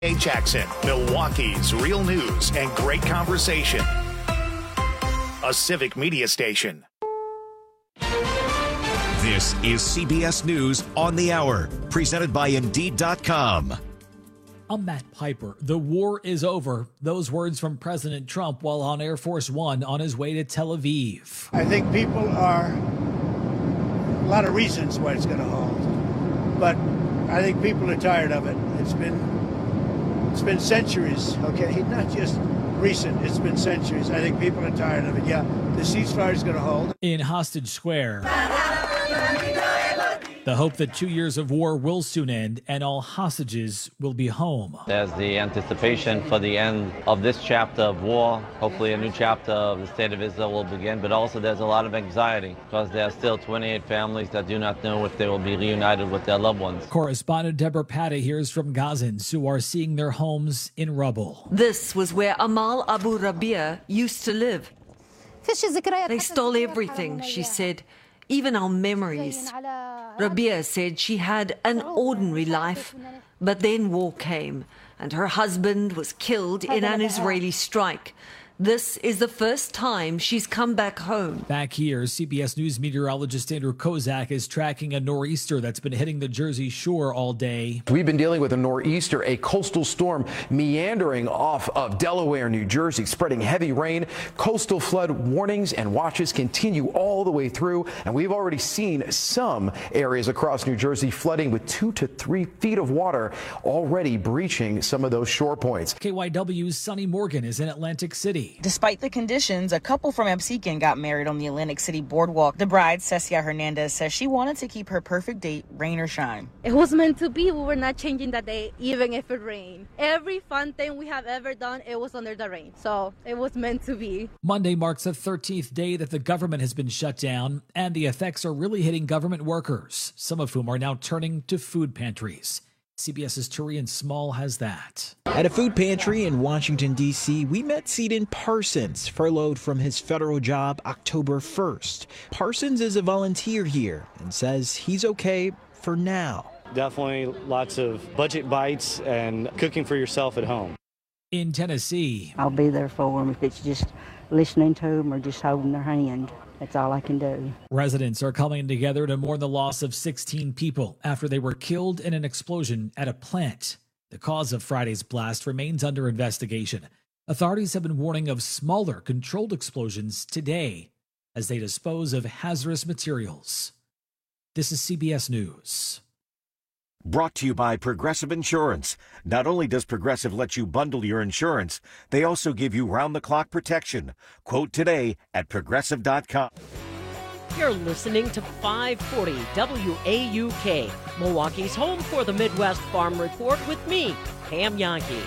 Jackson, Milwaukee's real news and great conversation. A civic media station. This is CBS News on the Hour, presented by Indeed.com. I'm Matt Piper. The war is over. Those words from President Trump while on Air Force One on his way to Tel Aviv. I think people are a lot of reasons why it's going to halt, but I think people are tired of it. It's been centuries, okay? Not just recent, it's been centuries. I think people are tired of it. Yeah, the ceasefire is going to hold. In Hostage Square, the hope that 2 years of war will soon end and all hostages will be home. There's the anticipation for the end of this chapter of war. Hopefully a new chapter of the State of Israel will begin, but also there's a lot of anxiety because there are still 28 families that do not know if they will be reunited with their loved ones. Correspondent Deborah Patta hears from Gazans who are seeing their homes in rubble. This was where Amal Abu Rabia used to live. They stole everything, she said. Even our memories. Rabia said she had an ordinary life, but then war came, and her husband was killed in an Israeli strike. This is the first time she's come back home. Back here, CBS News meteorologist Andrew Kozak is tracking a nor'easter that's been hitting the Jersey Shore all day. We've been dealing with a nor'easter, a coastal storm meandering off of Delaware, New Jersey, spreading heavy rain. Coastal flood warnings and watches continue all the way through, and we've already seen some areas across New Jersey flooding with 2 to 3 feet of water already breaching some of those shore points. KYW's Sonny Morgan is in Atlantic City. Despite the conditions, a couple from Absecon got married on the Atlantic City boardwalk. The bride, Cecia Hernandez, says she wanted to keep her perfect date, rain or shine. It was meant to be. We were not changing the date, even if it rained. Every fun thing we have ever done, it was under the rain. So it was meant to be. Monday marks the 13th day that the government has been shut down, and the effects are really hitting government workers, some of whom are now turning to food pantries. CBS's Turian Small has that. At a food pantry in Washington, D.C., we met Seaton Parsons, furloughed from his federal job October 1st. Parsons is a volunteer here and says he's okay for now. Definitely lots of budget bites and cooking for yourself at home. In Tennessee, I'll be there for them if it's just listening to them or just holding their hand. That's all I can do. Residents are coming together to mourn the loss of 16 people after they were killed in an explosion at a plant. The cause of Friday's blast remains under investigation. Authorities have been warning of smaller, controlled explosions today as they dispose of hazardous materials. This is CBS News. Brought to you by Progressive Insurance. Not only does Progressive let you bundle your insurance, they also give you round-the-clock protection. Quote today at Progressive.com. You're listening to 540 WAUK, Milwaukee's home for the Midwest Farm Report with me, Pam Yankee.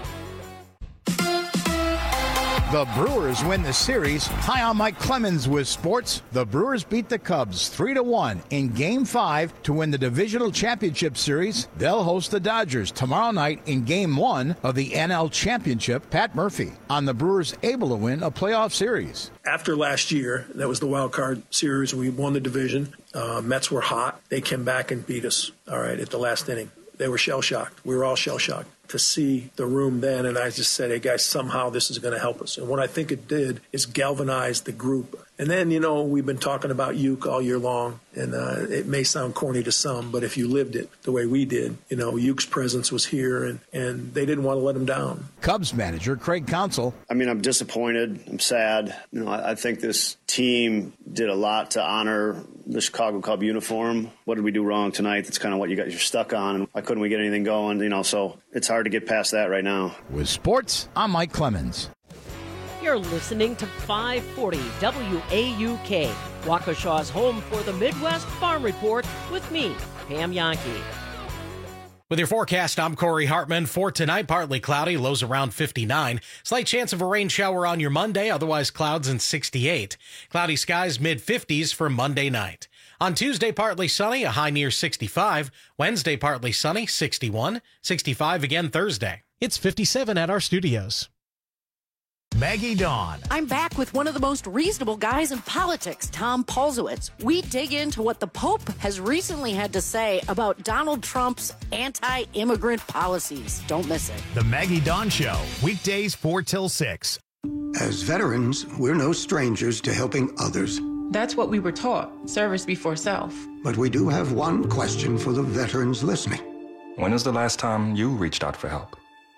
The Brewers win the series. Hi, I'm Mike Clemens with sports. The Brewers beat the Cubs 3-1 in Game 5 to win the Divisional Championship Series. They'll host the Dodgers tomorrow night in Game 1 of the NL Championship. Pat Murphy on the Brewers able to win a playoff series. After last year, that was the wild card series. We won the division. Mets were hot. They came back and beat us, all right, at the last inning. They were shell-shocked. We were all shell-shocked to see the room then, and I just said, hey, guys, somehow this is going to help us. And what I think it did is galvanize the group. And then, you know, we've been talking about Uke all year long, and it may sound corny to some, but if you lived it the way we did, you know, Uke's presence was here, and they didn't want to let him down. Cubs manager Craig Counsell. I mean, I'm disappointed. I'm sad. You know, I think this team did a lot to honor the Chicago Cub uniform. What did we do wrong tonight? That's kind of what you're stuck on. And why couldn't we get anything going? You know, so it's hard to get past that right now. With sports, I'm Mike Clemens. You're listening to 540 WAUK, Waukesha's home for the Midwest Farm Report with me, Pam Yankee. With your forecast, I'm Corey Hartman. For tonight, partly cloudy, lows around 59. Slight chance of a rain shower on your Monday, otherwise clouds and 68. Cloudy skies mid-50s for Monday night. On Tuesday, partly sunny, a high near 65. Wednesday, partly sunny, 61. 65 again Thursday. It's 57 at our studios. Maggie Dawn. I'm back with one of the most reasonable guys in politics, Tom Polzowitz. We dig into what the Pope has recently had to say about Donald Trump's anti-immigrant policies. Don't miss it. The Maggie Dawn Show, weekdays 4 till 6. As veterans, we're no strangers to helping others. That's what we were taught, service before self. But we do have one question for the veterans listening. When was the last time you reached out for help?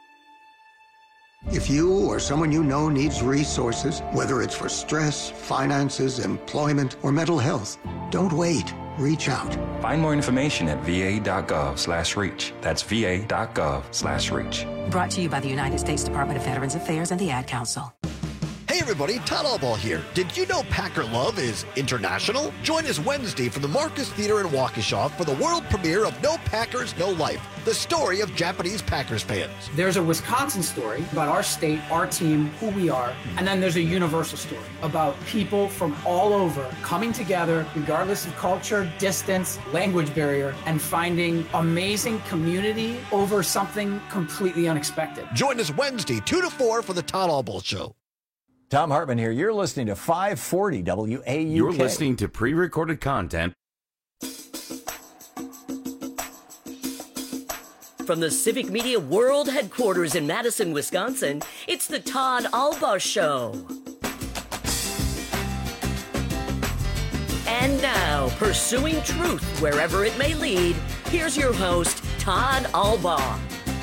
If you or someone you know needs resources, whether it's for stress, finances, employment, or mental health, don't wait. Reach out. Find more information at va.gov/reach. That's va.gov/reach. Brought to you by the United States Department of Veterans Affairs and the Ad Council. Hey everybody, Todd Allball here. Did you know Packer Love is international? Join us Wednesday from the Marcus Theater in Waukesha for the world premiere of No Packers, No Life, the story of Japanese Packers fans. There's a Wisconsin story about our state, our team, who we are, and then there's a universal story about people from all over coming together, regardless of culture, distance, language barrier, and finding amazing community over something completely unexpected. Join us Wednesday, 2 to 4 for the Todd Allball Show. Tom Hartman here. You're listening to 540 WAUK. You're listening to pre-recorded content. From the Civic Media World Headquarters in Madison, Wisconsin, it's the Todd Allball Show. And now, pursuing truth wherever it may lead, here's your host, Todd Allball.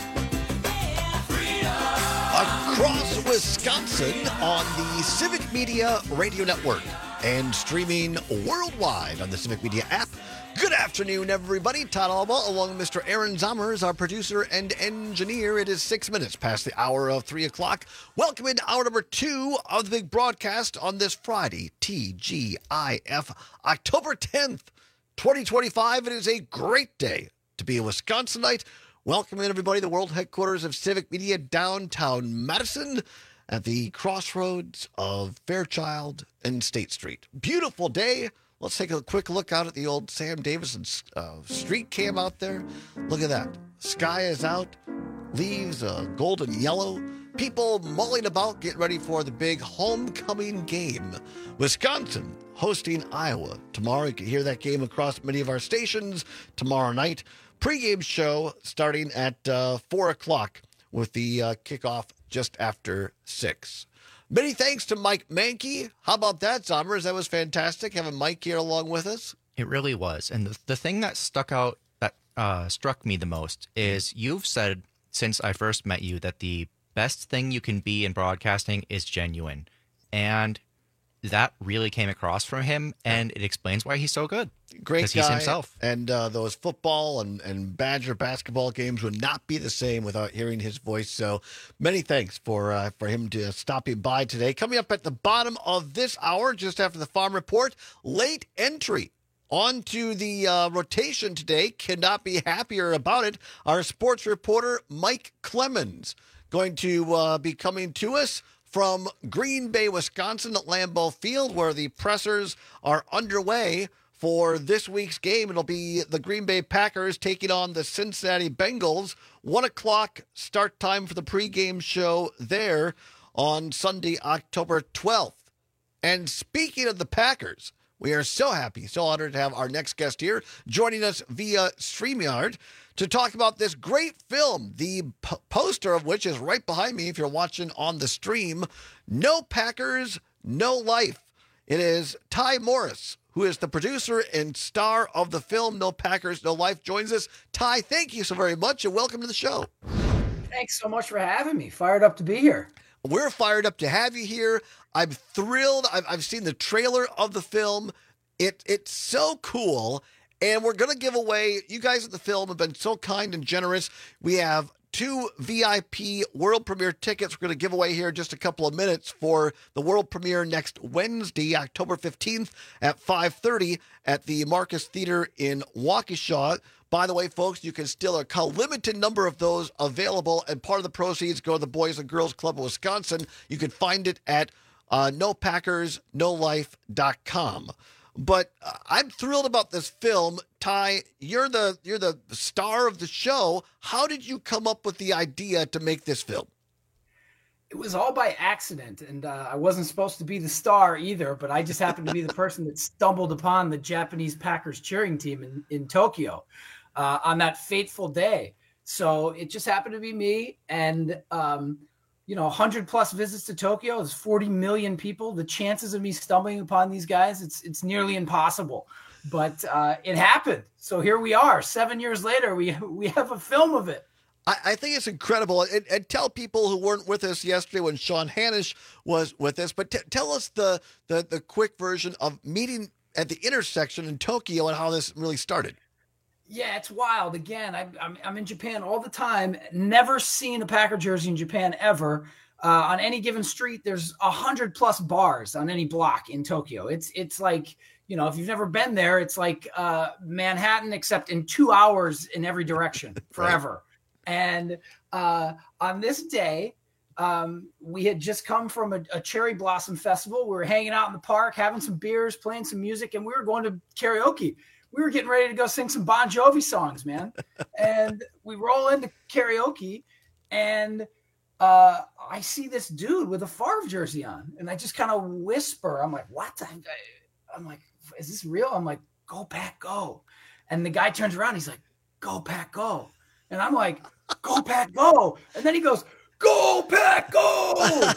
Across Wisconsin on the Civic Media Radio Network and streaming worldwide on the Civic Media app. Good afternoon, everybody. Todd Allball along with Mr. Aaron Zommers, our producer and engineer. It is 6 minutes past the hour of 3 o'clock. Welcome into hour number 2 of the big broadcast on this Friday, TGIF, October 10th, 2025. It is a great day to be a Wisconsinite. Welcome in, everybody, to the world headquarters of Civic Media, downtown Madison, at the crossroads of Fairchild and State Street. Beautiful day. Let's take a quick look out at the old Sam Davison street cam out there. Look at that. Sky is out. Leaves golden yellow. People mulling about, getting ready for the big homecoming game. Wisconsin hosting Iowa. Tomorrow, you can hear that game across many of our stations. Tomorrow night, pregame show starting at 4 o'clock with the kickoff just after 6. Many thanks to Mike Mankey. How about that, Zommers? That was fantastic having Mike here along with us. It really was. And the thing that struck me the most is you've said since I first met you that the best thing you can be in broadcasting is genuine. And that really came across from him, and it explains why he's so good. Great guy. Because he's himself. And those football and Badger basketball games would not be the same without hearing his voice. So many thanks for him to stopping by today. Coming up at the bottom of this hour, just after the Farm Report, late entry onto the rotation today. Cannot be happier about it. Our sports reporter, Mike Clemens, going to be coming to us from Green Bay, Wisconsin at Lambeau Field, where the pressers are underway for this week's game. It'll be the Green Bay Packers taking on the Cincinnati Bengals. 1 o'clock start time for the pregame show there on Sunday, October 12th. And speaking of the Packers, we are so happy, so honored to have our next guest here joining us via StreamYard to talk about this great film, the poster of which is right behind me if you're watching on the stream, No Packers, No Life. It is Ty Morris, who is the producer and star of the film No Packers, No Life, joins us. Ty, thank you so very much, and welcome to the show. Thanks so much for having me. Fired up to be here. We're fired up to have you here. I'm thrilled. I've seen the trailer of the film. It's so cool. And we're going to give away, you guys at the film have been so kind and generous. We have 2 VIP world premiere tickets we're going to give away here in just a couple of minutes for the world premiere next Wednesday, October 15th at 5:30 at the Marcus Theater in Waukesha. By the way, folks, you can still a limited number of those available, and part of the proceeds go to the Boys and Girls Club of Wisconsin. You can find it at nopackersnolife.com. But I'm thrilled about this film. Ty, you're the star of the show. How did you come up with the idea to make this film? It was all by accident, and I wasn't supposed to be the star either, but I just happened to be the person that stumbled upon the Japanese Packers cheering team in Tokyo on that fateful day. So it just happened to be me, and 100+ visits to Tokyo. There's 40 million people. The chances of me stumbling upon these guys, it's nearly impossible. But it happened. So here we are. 7 years later, we have a film of it. I think it's incredible. And tell people who weren't with us yesterday when Sean Hanish was with us, but tell us the quick version of meeting at the intersection in Tokyo and how this really started. Yeah, it's wild. Again, I'm in Japan all the time. Never seen a Packer jersey in Japan ever. On any given street, there's 100+ bars on any block in Tokyo. It's like, if you've never been there, it's like Manhattan, except in 2 hours in every direction forever. Right. And on this day, we had just come from a cherry blossom festival. We were hanging out in the park, having some beers, playing some music, and we were going to karaoke. We were getting ready to go sing some Bon Jovi songs, man. And we roll into karaoke, and I see this dude with a Favre jersey on, and I just kind of whisper. I'm like, what? I'm like, is this real? I'm like, go Pack, go. And the guy turns around. He's like, go Pack, go. And I'm like, go Pack, go. And then he goes, go Pack, go.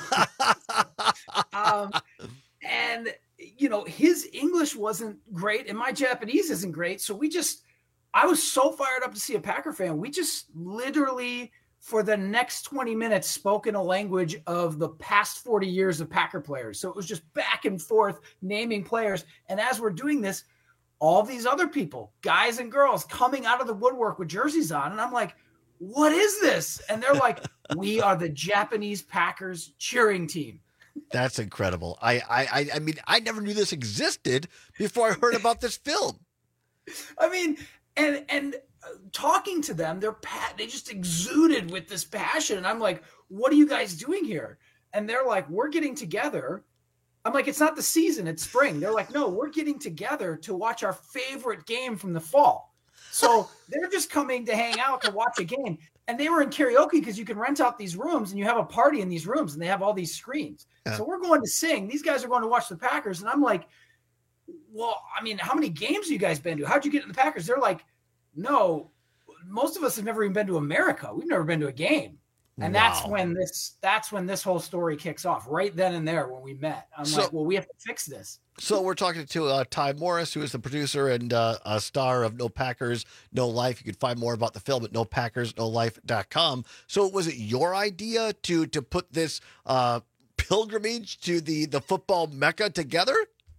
And, his English wasn't great and my Japanese isn't great. So I was so fired up to see a Packer fan. We just literally, for the next 20 minutes, spoke in a language of the past 40 years of Packer players. So it was just back and forth naming players. And as we're doing this, all these other people, guys and girls, coming out of the woodwork with jerseys on. And I'm like, what is this? And they're like, we are the Japanese Packers cheering team. That's incredible. I mean, I never knew this existed before I heard about this film. I mean, and talking to them, they just exuded with this passion. And I'm like, what are you guys doing here? And they're like, we're getting together. I'm like, it's not the season, it's spring. They're like, no, we're getting together to watch our favorite game from the fall. So they're just coming to hang out to watch a game. And they were in karaoke because you can rent out these rooms and you have a party in these rooms and they have all these screens. Yeah. So we're going to sing. These guys are going to watch the Packers. And I'm like, well, I mean, how many games have you guys been to? How'd you get in the Packers? They're like, no, most of us have never even been to America. We've never been to a game. And wow. that's when this whole story kicks off, right then and there when we met. I'm like, well, we have to fix this. So we're talking to Ty Morris, who is the producer and a star of No Packers, No Life. You can find more about the film at NoPackersNoLife.com. So was it your idea to put this pilgrimage to the football Mecca together?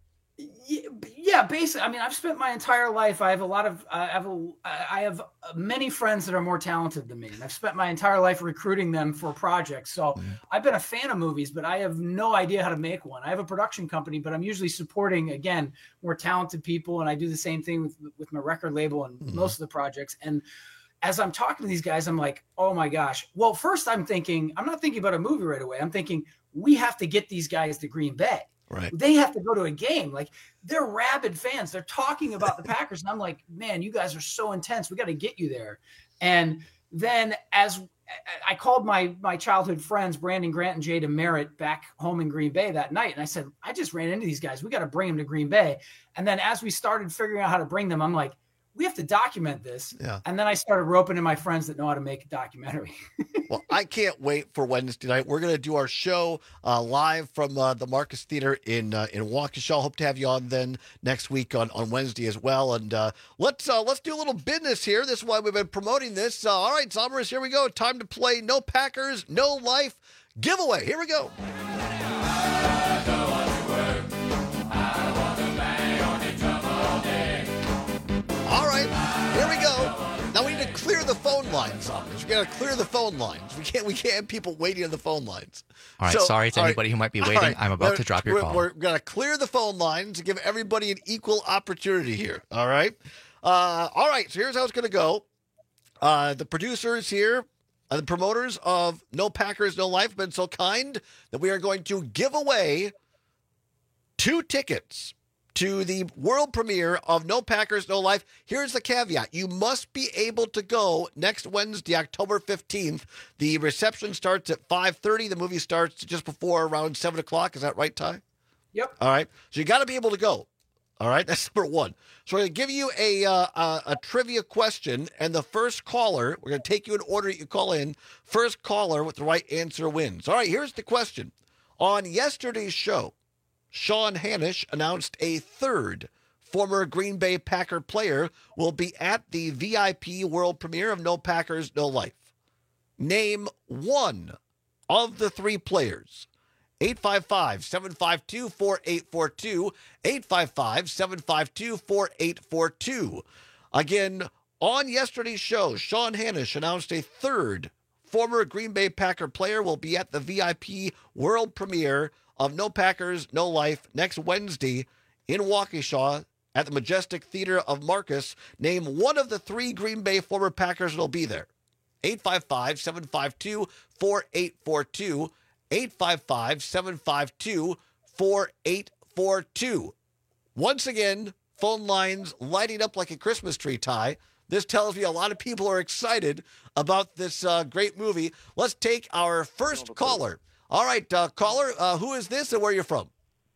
Yeah, basically. I mean, I've spent my entire life. I have many friends that are more talented than me, and I've spent my entire life recruiting them for projects. So I've been a fan of movies, but I have no idea how to make one. I have a production company, but I'm usually supporting, again, more talented people, and I do the same thing with my record label and most of the projects. And as I'm talking to these guys, I'm like, oh my gosh. Well, first I'm not thinking about a movie right away. I'm thinking we have to get these guys to Green Bay. Right. They have to go to a game. Like, they're rabid fans. They're talking about the Packers. And I'm like, man, you guys are so intense. We got to get you there. And then as I called my childhood friends, Brandon Grant and Jay DeMerit, back home in Green Bay that night. And I said, I just ran into these guys. We got to bring them to Green Bay. And then as we started figuring out how to bring them, I'm like, we have to document this. Yeah. And then I started roping in my friends that know how to make a documentary. Well, I can't wait for Wednesday night. We're going to do our show live from the Marcus Theater in Waukesha. Hope to have you on then next week on Wednesday as well. And let's do a little business here. This is why we've been promoting this. All right, Somers, here we go. Time to play No Packers, No Life giveaway. Here we go. All right, here we go. Now we need to clear the phone lines, Somers. We got to clear the phone lines. We can't have people waiting on the phone lines. All right, sorry to anybody who might be waiting. Right. I'm about to drop your call. We're going to clear the phone lines to give everybody an equal opportunity here. All right? All right, so here's how it's going to go. The producers here, the promoters of No Packers, No Life have been so kind that we are going to give away 2 tickets to the world premiere of No Packers, No Life. Here's the caveat. You must be able to go next Wednesday, October 15th. The reception starts at 5:30. The movie starts just before around 7 o'clock. Is that right, Ty? Yep. All right. So you got to be able to go. All right. That's number one. So we're going to give you a trivia question, and the first caller, we're going to take you in order that you call in. First caller with the right answer wins. All right. Here's the question. On yesterday's show, Sean Hanish announced a third former Green Bay Packer player will be at the VIP world premiere of No Packers, No Life. Name one of the three players. 855-752-4842, 855-752-4842. Again, on yesterday's show, Sean Hanish announced a third former Green Bay Packer player will be at the VIP world premiere of No Packers, No Life next Wednesday in Waukesha at the Majestic Theater of Marcus. Name one of the three Green Bay former Packers that will be there. 855-752-4842, 855-752-4842. Once again, phone lines lighting up like a Christmas tree, Ty. This tells me a lot of people are excited about this great movie. Let's take our first caller. All right, caller, who is this and where are you from?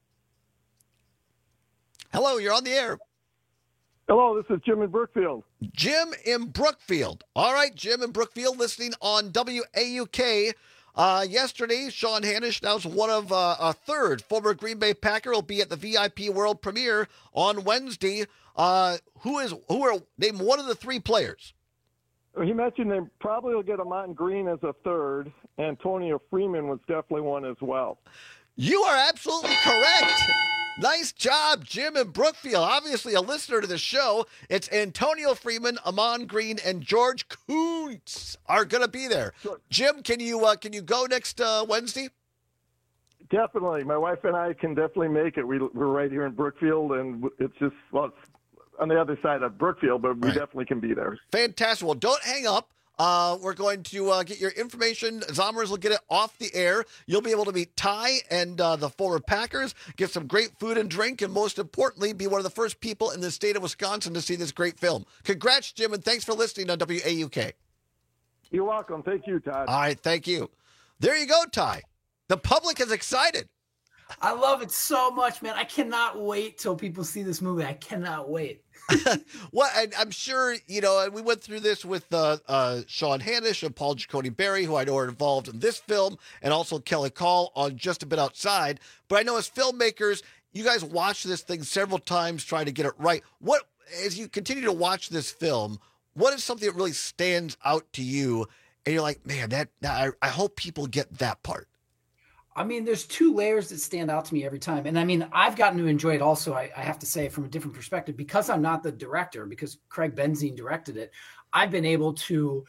Hello, you're on the air. Hello, this is Jim in Brookfield. Jim in Brookfield. All right, Jim in Brookfield, listening on WAUK. Yesterday, Sean Hanish announced one of a third former Green Bay Packer will be at the VIP world premiere on Wednesday. Name one of the three players. He mentioned they probably will get Ahman Green as a third. Antonio Freeman was definitely one as well. You are absolutely correct. Nice job, Jim in Brookfield. Obviously a listener to the show. It's Antonio Freeman, Ahman Green, and George Kuntz are going to be there. Sure. Jim, can you go next Wednesday? Definitely. My wife and I can definitely make it. We're right here in Brookfield, and it's just, well, it's on the other side of Brookfield, but we definitely can be there. Fantastic. Well, don't hang up. We're going to get your information. Zombers will get it off the air. You'll be able to meet Ty and the former Packers, get some great food and drink, and most importantly, be one of the first people in the state of Wisconsin to see this great film. Congrats, Jim, and thanks for listening on WAUK. You're welcome. Thank you, Todd. All right, thank you. There you go, Ty. The public is excited. I love it so much, man. I cannot wait till people see this movie. I cannot wait. Well, and I'm sure, and we went through this with Sean Hanish and Paul Giacone Berry, who I know are involved in this film, and also Kelly Call on Just a Bit Outside. But I know as filmmakers, you guys watch this thing several times trying to get it right. As you continue to watch this film, what is something that really stands out to you? And you're like, man, I hope people get that part. I mean, there's two layers that stand out to me every time. And I mean, I've gotten to enjoy it also, I have to say, from a different perspective. Because I'm not the director, because Craig Benzine directed it, I've been able to,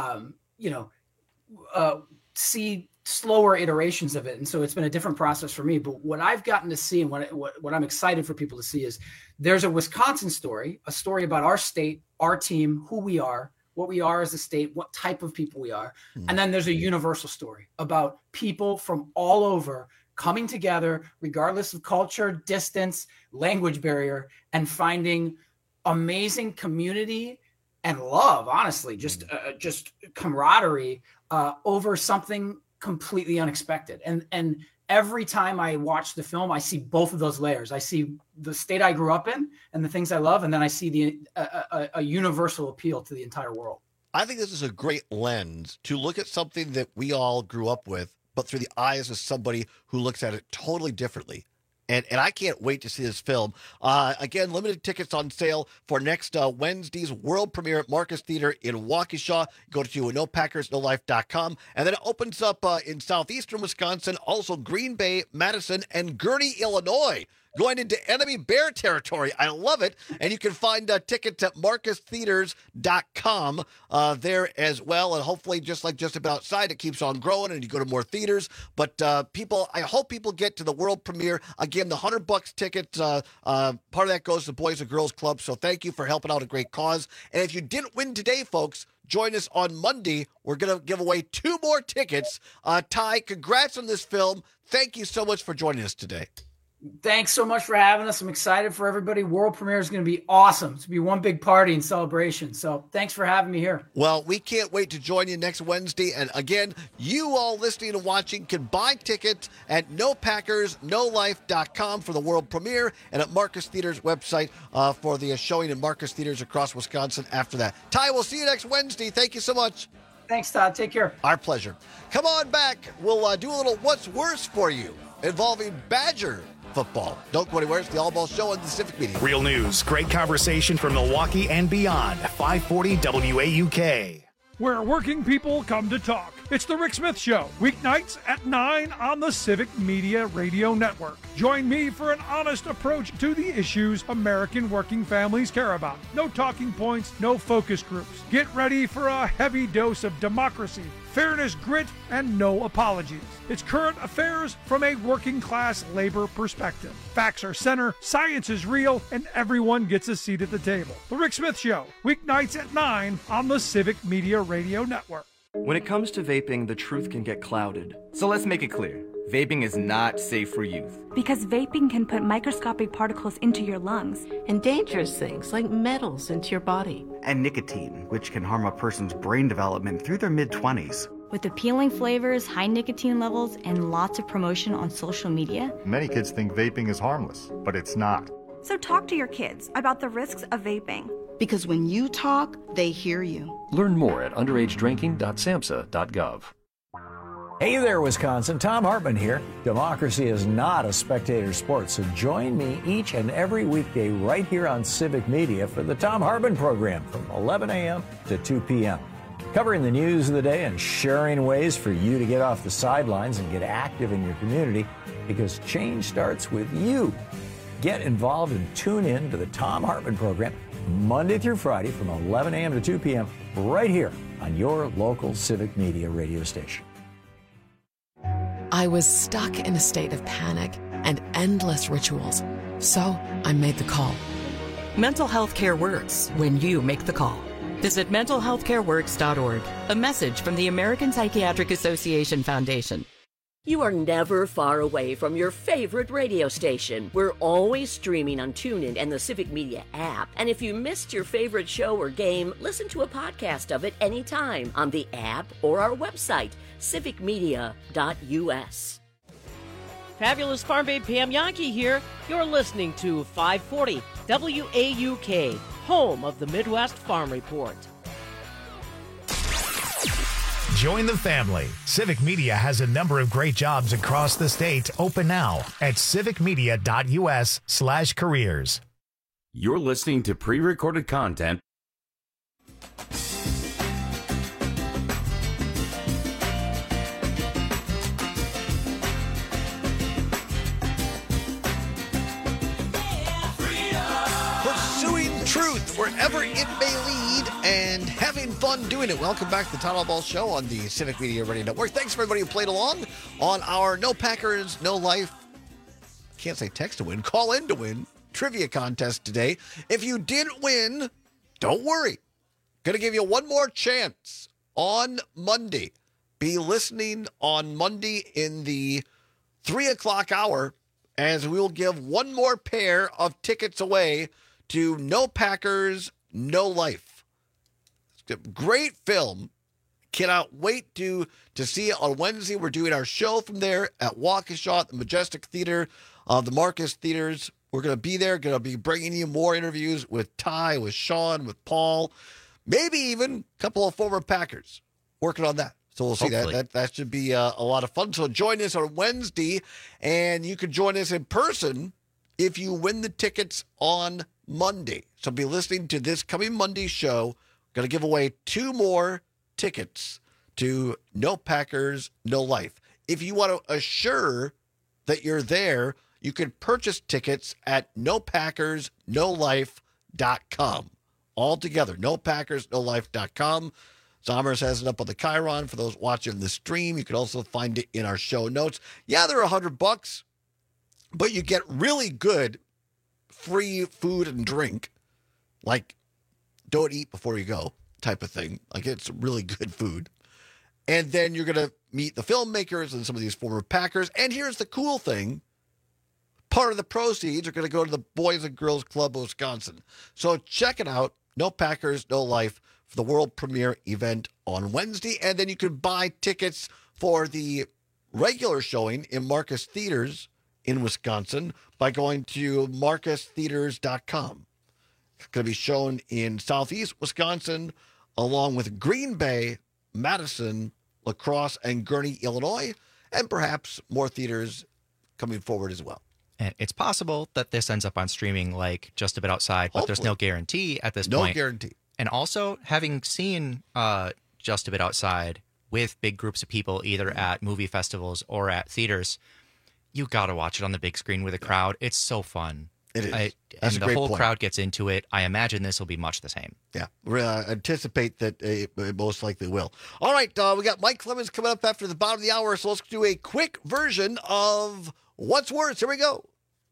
see slower iterations of it. And so it's been a different process for me. But what I've gotten to see and what I'm excited for people to see is there's a Wisconsin story, a story about our state, our team, who we are, what we are as a state, what type of people we are. And then there's a universal story about people from all over coming together, regardless of culture, distance, language barrier, and finding amazing community and love, honestly, just camaraderie over something completely unexpected. And every time I watch the film, I see both of those layers. I see the state I grew up in and the things I love, and then I see a universal appeal to the entire world. I think this is a great lens to look at something that we all grew up with, but through the eyes of somebody who looks at it totally differently. And I can't wait to see this film. Again, limited tickets on sale for next Wednesday's world premiere at Marcus Theater in Waukesha. Go to NoPackersNoLife.com. And then it opens up in southeastern Wisconsin, also Green Bay, Madison, and Gurnee, Illinois. Going into enemy bear territory. I love it. And you can find tickets at MarcusTheaters.com there as well. And hopefully, just like Just About Outside, it keeps on growing and you go to more theaters. But I hope people get to the world premiere. Again, the $100 tickets, part of that goes to Boys and Girls Club. So thank you for helping out a great cause. And if you didn't win today, folks, join us on Monday. We're going to give away 2 more tickets. Ty, congrats on this film. Thank you so much for joining us today. Thanks so much for having us. I'm excited for everybody. World premiere is going to be awesome. It's going to be one big party and celebration. So thanks for having me here. Well, we can't wait to join you next Wednesday. And again, you all listening and watching can buy tickets at NoPackersNoLife.com for the world premiere and at Marcus Theater's website for the showing in Marcus Theaters across Wisconsin after that. Ty, we'll see you next Wednesday. Thank you so much. Thanks, Todd. Take care. Our pleasure. Come on back. We'll do a little What's Worse for You involving Badger football. Don't go anywhere. It's the All Ball Show on the Civic Media. Real news, great conversation from Milwaukee and beyond. 540 WAUK. Where working people come to talk. It's the Rick Smith Show, weeknights at 9 on the Civic Media Radio Network. Join me for an honest approach to the issues American working families care about. No talking points, no focus groups. Get ready for a heavy dose of democracy, fairness, grit, and no apologies. It's current affairs from a working class labor perspective. Facts are center, science is real, and everyone gets a seat at the table. The Rick Smith Show, weeknights at 9 on the Civic Media Radio Network. When it comes to vaping, the truth can get clouded. So let's make it clear. Vaping is not safe for youth. Because vaping can put microscopic particles into your lungs. And dangerous things like metals into your body. And nicotine, which can harm a person's brain development through their mid-20s. With appealing flavors, high nicotine levels, and lots of promotion on social media. Many kids think vaping is harmless, but it's not. So talk to your kids about the risks of vaping. Because when you talk, they hear you. Learn more at underagedrinking.samhsa.gov. Hey there, Wisconsin. Tom Hartman here. Democracy is not a spectator sport, so join me each and every weekday right here on Civic Media for the Tom Hartman program from 11 a.m. to 2 p.m. Covering the news of the day and sharing ways for you to get off the sidelines and get active in your community, because change starts with you. Get involved and tune in to the Tom Hartman program Monday through Friday from 11 a.m. to 2 p.m. right here on your local Civic Media radio station. I was stuck in a state of panic and endless rituals, so I made the call. Mental health care works when you make the call. Visit mentalhealthcareworks.org. A message from the American Psychiatric Association Foundation. You are never far away from your favorite radio station. We're always streaming on TuneIn and the Civic Media app. And if you missed your favorite show or game, listen to a podcast of it anytime on the app or our website, civicmedia.us. Fabulous Farm Babe Pam Yankee here. You're listening to 540 WAUK, home of the Midwest Farm Report. Join the family. Civic Media has a number of great jobs across the state open now at civicmedia.us/careers. You're listening to pre-recorded content. Pursuing truth wherever it may lead and having fun doing it. Welcome back to the Todd Ball Show on the Civic Media Radio Network. Thanks for everybody who played along on our No Packers, No Life, can't say text to win, call in to win trivia contest today. If you didn't win, don't worry. Going to give you one more chance on Monday. Be listening on Monday in the 3 o'clock hour as we will give one more pair of tickets away to No Packers, No Life. Great film. Cannot wait to see it on Wednesday. We're doing our show from there at Waukesha, the Majestic Theater, the Marcus Theaters. We're going to be there. Going to be bringing you more interviews with Ty, with Sean, with Paul, maybe even a couple of former Packers working on that. So we'll see. That should be a lot of fun. So join us on Wednesday, and you can join us in person if you win the tickets on Monday. So be listening to this coming Monday show. Going to give away 2 more tickets to No Packers, No Life. If you want to assure that you're there, you can purchase tickets at nopackersnolife.com. All together, nopackersnolife.com. Zommers has it up on the Chiron for those watching the stream. You can also find it in our show notes. Yeah, they're $100, but you get really good free food and drink, like don't eat before you go type of thing. Like, it's really good food. And then you're going to meet the filmmakers and some of these former Packers. And here's the cool thing. Part of the proceeds are going to go to the Boys and Girls Club of Wisconsin. So check it out. No Packers, No Life for the world premiere event on Wednesday. And then you can buy tickets for the regular showing in Marcus Theaters in Wisconsin by going to marcustheaters.com. It's going to be shown in Southeast Wisconsin, along with Green Bay, Madison, La Crosse, and Gurnee, Illinois, and perhaps more theaters coming forward as well. And it's possible that this ends up on streaming like Just a Bit Outside, but there's no guarantee at this point. No guarantee. And also, having seen Just a Bit Outside with big groups of people, either at movie festivals or at theaters, you got to watch it on the big screen with a crowd. It's so fun. It is. And the whole crowd gets into it. I imagine this will be much the same. Yeah. We anticipate that it most likely will. All right. We got Mike Clemens coming up after the bottom of the hour, so let's do a quick version of What's Worse. Here we go.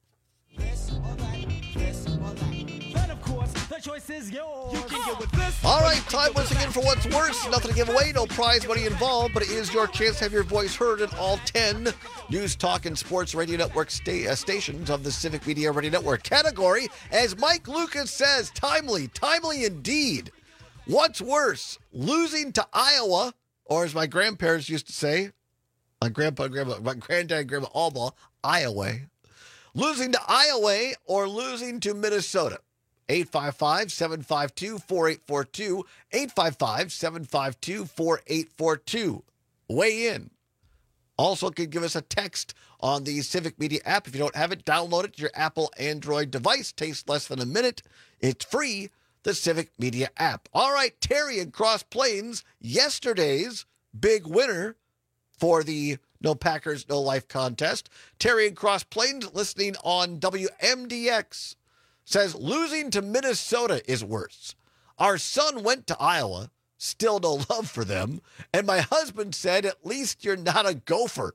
All right, time once again for What's Worse. Nothing to give away, no prize money involved, but it is your chance to have your voice heard in all 10 News Talk and Sports Radio Network stations of the Civic Media Radio Network category. As Mike Lucas says, timely indeed. What's worse, losing to Iowa, or as my grandparents used to say, my granddad and grandma Alba, Iowa. Losing to Iowa or losing to Minnesota? 855-752-4842. 855-752-4842. Weigh in. Also can give us a text on the Civic Media app. If you don't have it, download it to your Apple Android device. Takes less than a minute. It's free, the Civic Media app. All right, Terry in Cross Plains, yesterday's big winner for the No Packers, No Life contest. Terry in Cross Plains, listening on WMDX, says losing to Minnesota is worse. Our son went to Iowa, still no love for them, and my husband said, at least you're not a Gopher.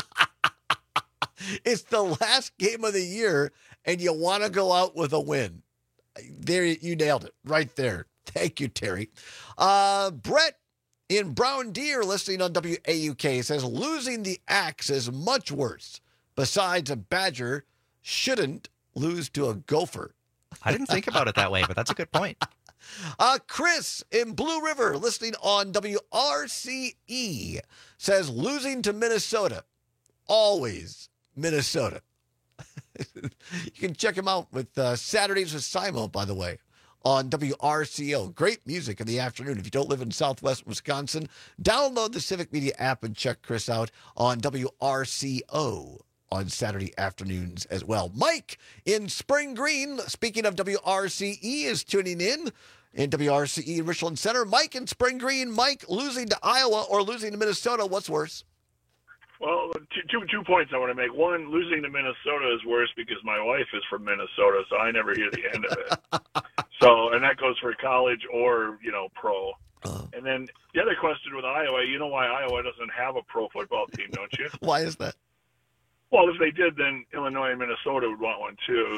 It's the last game of the year, and you want to go out with a win. There, you nailed it right there. Thank you, Terry. Brett in Brown Deer, listening on WAUK, says losing the Axe is much worse. Besides, a Badger shouldn't lose to a Gopher. I didn't think about it that way, but that's a good point. Chris in Blue River, listening on WRCE, says losing to Minnesota. Always Minnesota. You can check him out with Saturdays with Simo, by the way, on WRCO. Great music in the afternoon. If you don't live in Southwest Wisconsin, download the Civic Media app and check Chris out on WRCO on Saturday afternoons as well. Mike in Spring Green, speaking of WRCE, is tuning in WRCE Richland Center. Mike in Spring Green. Mike, losing to Iowa or losing to Minnesota, what's worse? Well, two points I want to make. One, losing to Minnesota is worse because my wife is from Minnesota, so I never hear the end of it. And that goes for college or, pro. And then the other question with Iowa, you know why Iowa doesn't have a pro football team, don't you? Why is that? Well, if they did, then Illinois and Minnesota would want one too.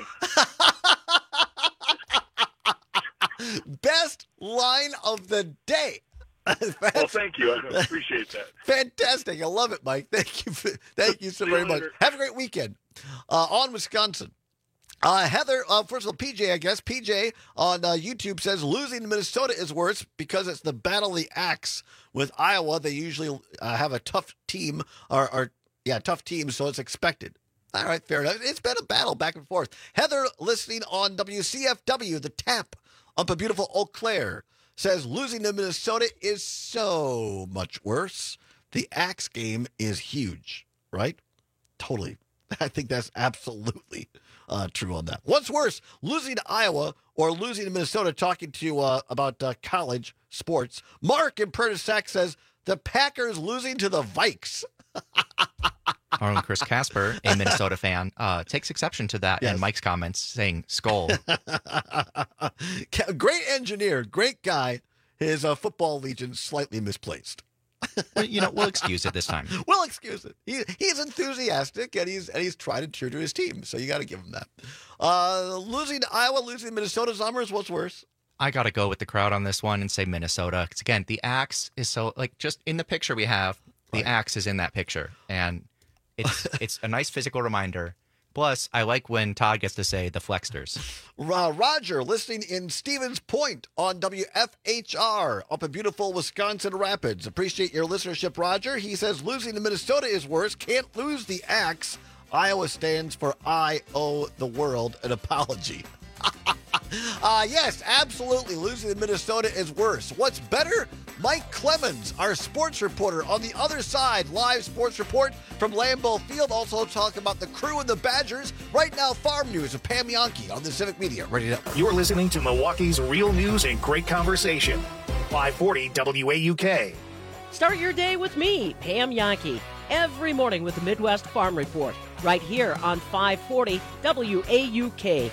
Best line of the day. Well, thank you. I appreciate that. Fantastic. I love it, Mike. Thank you so very much. Have a great weekend. On Wisconsin. Heather, first of all, PJ, I guess. PJ on YouTube says losing to Minnesota is worse because it's the battle of the axe. With Iowa, they usually have a tough team, tough team, so it's expected. All right, fair enough. It's been a battle back and forth. Heather, listening on WCFW, the Tap, up a beautiful Eau Claire, says losing to Minnesota is so much worse. The Axe game is huge, right? Totally. I think that's absolutely true on that. What's worse, losing to Iowa or losing to Minnesota? Talking to you about college sports. Mark in Prairie du Sac says the Packers losing to the Vikes. Our own Chris Casper, a Minnesota fan, takes exception to that and Mike's comments, saying "Skull." Great engineer, great guy. His football allegiance slightly misplaced. We'll excuse it this time. We'll excuse it. He's enthusiastic and he's tried and true to his team, so you got to give him that. Losing to Iowa, losing to Minnesota, Zommers, what's worse? I got to go with the crowd on this one and say Minnesota. Because again, the Axe is so just in the picture we have. The Axe is in that picture, and it's a nice physical reminder Plus, I like when Todd gets to say the Flexters. Roger, listening in Stevens Point on WFHR up in beautiful Wisconsin Rapids. Appreciate your listenership, Roger. He says losing to Minnesota is worse. Can't lose the axe. Iowa stands for I owe the world an apology. Yes, absolutely. Losing to Minnesota is worse. What's better? Mike Clemens, our sports reporter on the other side, live sports report from Lambeau Field. Also talking about the Crew and the Badgers. Right now, Farm News with Pam Yankee on the Civic Media Radio Network. You're listening to Milwaukee's real news and great conversation. 540 WAUK. Start your day with me, Pam Yankee, every morning with the Midwest Farm Report, right here on 540 WAUK.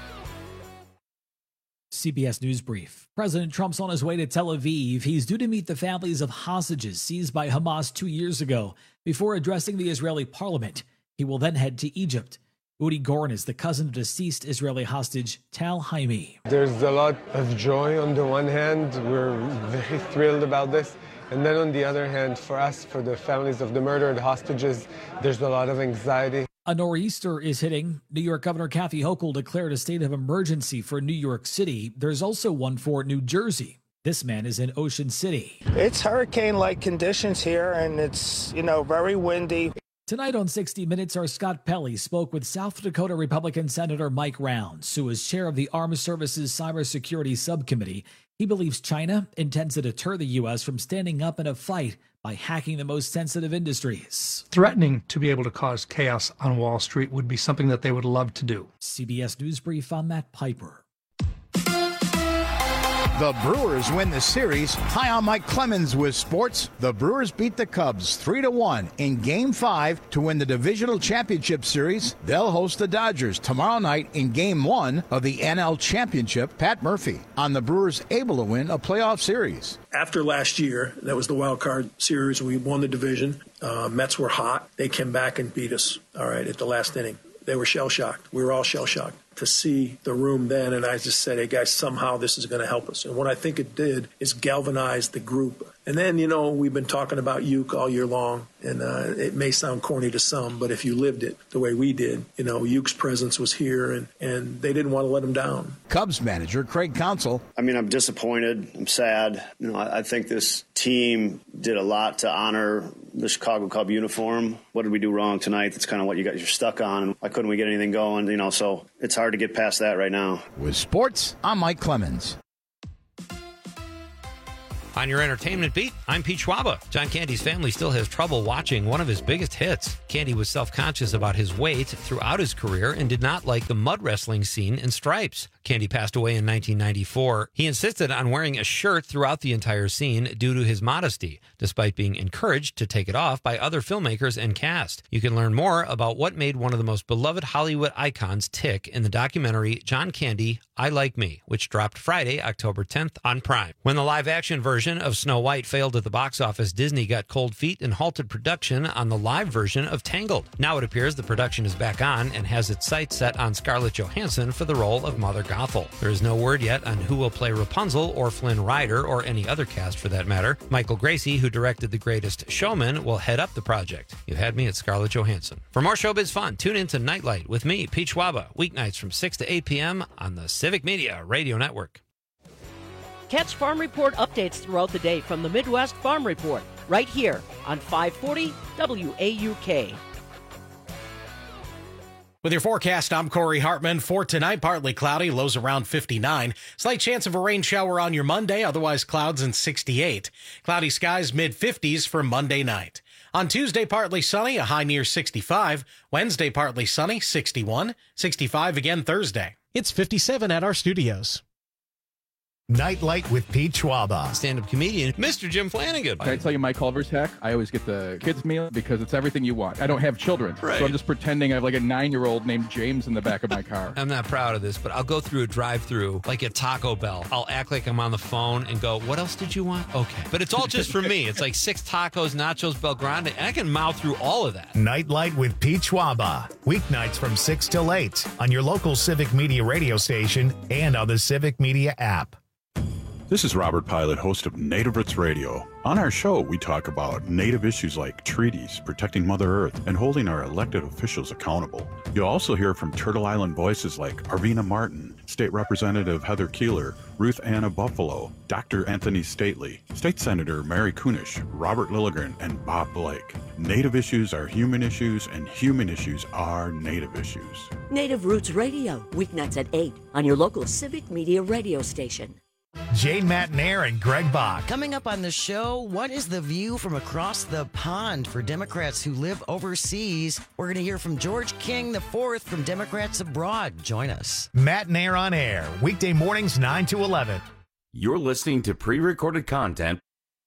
CBS News Brief. President Trump's on his way to Tel Aviv. He's due to meet the families of hostages seized by Hamas 2 years ago before addressing the Israeli parliament. He will then head to Egypt. Udi Goren is the cousin of deceased Israeli hostage Tal Haimi. There's a lot of joy on the one hand. We're very thrilled about this. And then on the other hand, for us, for the families of the murdered hostages, there's a lot of anxiety. A nor'easter is hitting. New York Governor Kathy Hochul declared a state of emergency for New York City. There's also one for New Jersey. This man is in Ocean City. It's hurricane-like conditions here, and it's, very windy. Tonight on 60 Minutes, our Scott Pelley spoke with South Dakota Republican Senator Mike Rounds, who is chair of the Armed Services Cybersecurity Subcommittee. He believes China intends to deter the U.S. from standing up in a fight by hacking the most sensitive industries. Threatening to be able to cause chaos on Wall Street would be something that they would love to do. CBS News Brief, I'm Matt Piper. The Brewers win the series. Hi, I'm Mike Clemens with sports. The Brewers beat the Cubs 3-1 in Game 5 to win the Divisional Championship Series. They'll host the Dodgers tomorrow night in Game 1 of the NL Championship. Pat Murphy on the Brewers able to win a playoff series. After last year, that was the wild card series. We won the division. Mets were hot. They came back and beat us, at the last inning. They were shell-shocked. We were all shell-shocked to see the room then, and I just said, hey, guys, somehow this is going to help us. And what I think it did is galvanize the group. And then, we've been talking about Uke all year long, and it may sound corny to some, but if you lived it the way we did, Uke's presence was here, and they didn't want to let him down. Cubs manager Craig Counsell. I'm disappointed. I'm sad. I think this team did a lot to honor the Chicago Cub uniform. What did we do wrong tonight? That's kind of what you're stuck on. Why couldn't we get anything going? So it's hard to get past that right now. With sports, I'm Mike Clemens. On your entertainment beat, I'm Pete Schwaba. John Candy's family still has trouble watching one of his biggest hits. Candy was self-conscious about his weight throughout his career and did not like the mud wrestling scene in Stripes. Candy passed away in 1994. He insisted on wearing a shirt throughout the entire scene due to his modesty, despite being encouraged to take it off by other filmmakers and cast. You can learn more about what made one of the most beloved Hollywood icons tick in the documentary John Candy, I Like Me, which dropped Friday, October 10th on Prime. When the live-action version of Snow White failed at the box office, Disney got cold feet and halted production on the live version of Tangled. Now it appears the production is back on and has its sights set on Scarlett Johansson for the role of Mother Gothel. There is no word yet on who will play Rapunzel or Flynn Rider or any other cast for that matter. Michael Gracie, who directed The Greatest Showman, will head up the project. You had me at Scarlett Johansson. For more showbiz fun, tune in to Nightlight with me, Pete Schwaba, weeknights from 6 to 8 p.m. on the Civic Media Radio Network. Catch Farm Report updates throughout the day from the Midwest Farm Report, right here on 540 WAUK. With your forecast, I'm Corey Hartman. For tonight, partly cloudy, lows around 59. Slight chance of a rain shower on your Monday, otherwise clouds and 68. Cloudy skies mid-50s for Monday night. On Tuesday, partly sunny, a high near 65. Wednesday, partly sunny, 61. 65 again Thursday. It's 57 at our studios. Nightlight with Pete Schwaba. Stand-up comedian, Mr. Jim Flanagan. Can I tell you my Culver's hack? I always get the kids' meal because it's everything you want. I don't have children, right. So I'm just pretending I have like a 9-year-old named James in the back of my car. I'm not proud of this, but I'll go through a drive-thru like at Taco Bell. I'll act like I'm on the phone and go, what else did you want? Okay. But it's all just for me. It's like 6 tacos, nachos, Bel Grande, and I can mouth through all of that. Nightlight with Pete Schwaba. Weeknights from 6 till 8 on your local Civic Media radio station and on the Civic Media app. This is Robert Pilot, host of Native Roots Radio. On our show, we talk about Native issues like treaties, protecting Mother Earth, and holding our elected officials accountable. You'll also hear from Turtle Island voices like Arvina Martin, State Representative Heather Keeler, Ruth Anna Buffalo, Dr. Anthony Stately, State Senator Mary Kunish, Robert Lilligren, and Bob Blake. Native issues are human issues, and human issues are Native issues. Native Roots Radio, weeknights at 8 on your local Civic Media radio station. Jane Matnair and Greg Bach. Coming up on the show, what is the view from across the pond for Democrats who live overseas? We're going to hear from George King IV from Democrats Abroad. Join us. Matnair on air, weekday mornings 9 to 11. You're listening to pre-recorded content.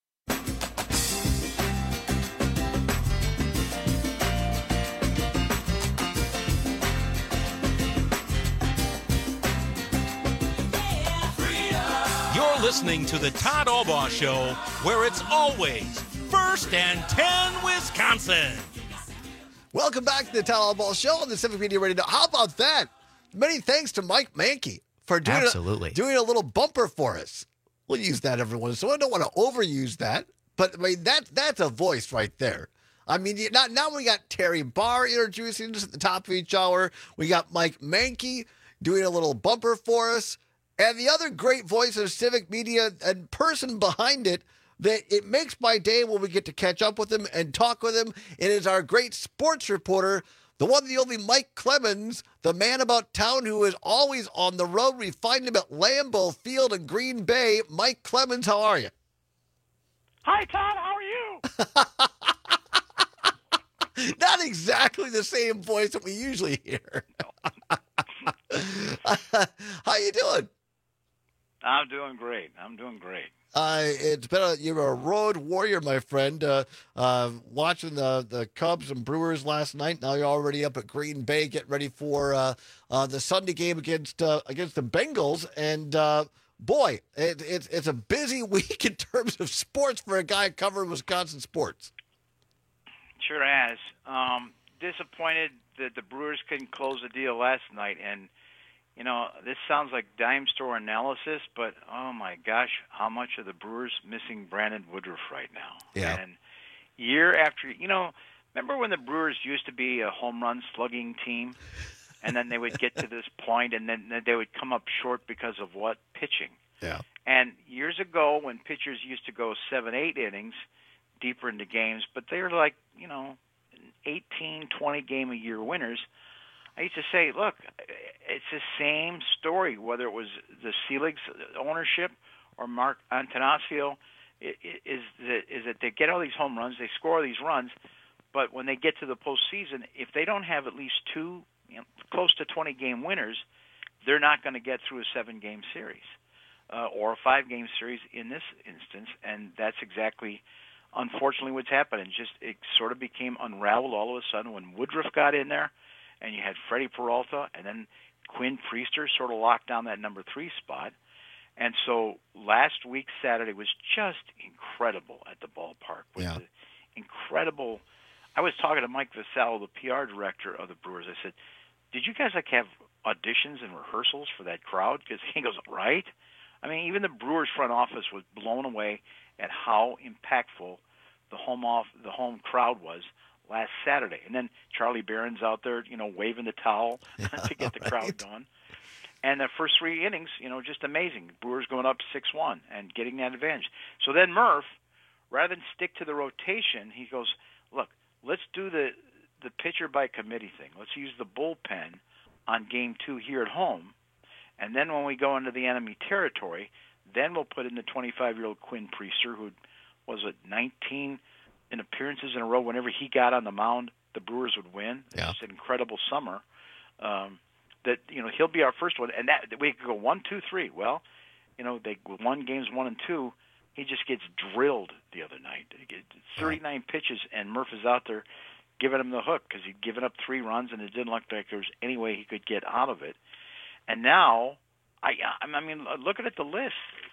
Listening to the Todd Albaugh Show, where it's always First and 10 Wisconsin. Welcome back to the Todd Albaugh Show on the Civic Media Radio. How about that? Many thanks to Mike Mankey for doing a little bumper for us. We'll use that every once in a while. I don't want to overuse that, but I mean that's a voice right there. I mean, now we got Terry Barr introducing us at the top of each hour. We got Mike Mankey doing a little bumper for us. And the other great voice of Civic Media and person behind it, that it makes my day when we get to catch up with him and talk with him. It is our great sports reporter, the one and the only Mike Clemens, the man about town who is always on the road. We find him at Lambeau Field in Green Bay. Mike Clemens, how are you? Hi, Todd. How are you? Not exactly the same voice that we usually hear. How you doing? I'm doing great. You're a road warrior, my friend. Watching the Cubs and Brewers last night. Now you're already up at Green Bay, getting ready for the Sunday game against the Bengals. And boy, it's a busy week in terms of sports for a guy covering Wisconsin sports. Sure has. Disappointed that the Brewers couldn't close the deal last night, and you know, this sounds like dime store analysis, but oh my gosh, how much are the Brewers missing Brandon Woodruff right now? Yeah. And year after, remember when the Brewers used to be a home run slugging team, and then they would get to this point, and then they would come up short because of what? Pitching. Yeah. And years ago, when pitchers used to go 7-8 innings deeper into games, but they were like, 18, 20 game a year winners, I used to say, look, it's the same story, whether it was the Selig's ownership or Mark Antanasio, is that they get all these home runs, they score these runs, but when they get to the postseason, if they don't have at least two, close to 20-game winners, they're not going to get through a 7-game series or a 5-game series in this instance, and that's exactly, unfortunately, what's happened. And it sort of became unraveled all of a sudden when Woodruff got in there, and you had Freddie Peralta, and then Quinn Priester sort of locked down that number 3 spot. And so last week, Saturday, was just incredible at the ballpark. Yeah. Incredible. I was talking to Mike Vasallo, the PR director of the Brewers. I said, did you guys have auditions and rehearsals for that crowd? Because he goes, right? I mean, even the Brewers front office was blown away at how impactful the home crowd was last Saturday. And then Charlie Barron's out there, waving the towel to get the crowd going. And the first 3 innings, just amazing. Brewers going up 6-1 and getting that advantage. So then Murph, rather than stick to the rotation, he goes, look, let's do the pitcher by committee thing. Let's use the bullpen on game 2 here at home. And then when we go into the enemy territory, then we'll put in the 25-year-old Quinn Priester, who was 19 in appearances in a row. Whenever he got on the mound, the Brewers would win. Yeah. It's an incredible summer. That he'll be our first one, and that we could go 1, 2, 3. Well, they won games 1 and 2. He just gets drilled the other night. 39 pitches, and Murph is out there giving him the hook because he'd given up 3 runs, and it didn't look like there was any way he could get out of it. And now, I mean, looking at the list,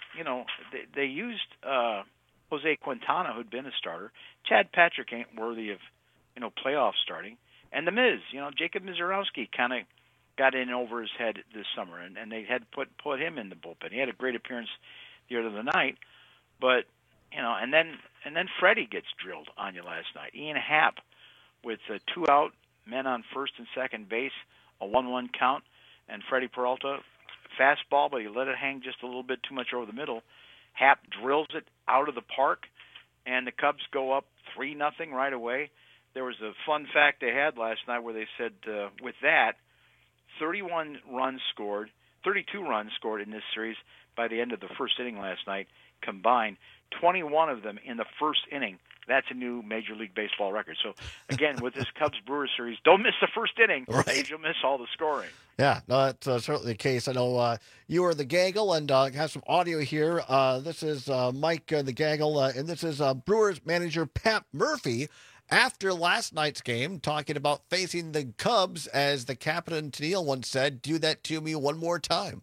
they used Jose Quintana, who'd been a starter. Chad Patrick ain't worthy of, playoff starting. And the Miz, Jacob Mizorowski kind of got in over his head this summer, and they had put him in the bullpen. He had a great appearance the other night. But and then Freddie gets drilled on you last night. Ian Happ with 2 out, men on first and second base, a 1-1 count, and Freddie Peralta, fastball, but he let it hang just a little bit too much over the middle. Happ drills it out of the park, and the Cubs go up 3-0 right away. There was a fun fact they had last night where they said with that, 32 runs scored in this series by the end of the first inning last night combined, 21 of them in the first inning. That's a new Major League Baseball record. So, again, with this Cubs-Brewers series, don't miss the first inning, because you'll miss all the scoring. Yeah, no, that's certainly the case. I know you are the Gaggle, and have some audio here. This is Mike the Gaggle, and this is Brewers manager Pat Murphy after last night's game, talking about facing the Cubs, as the Captain Tennille once said, "Do that to me one more time."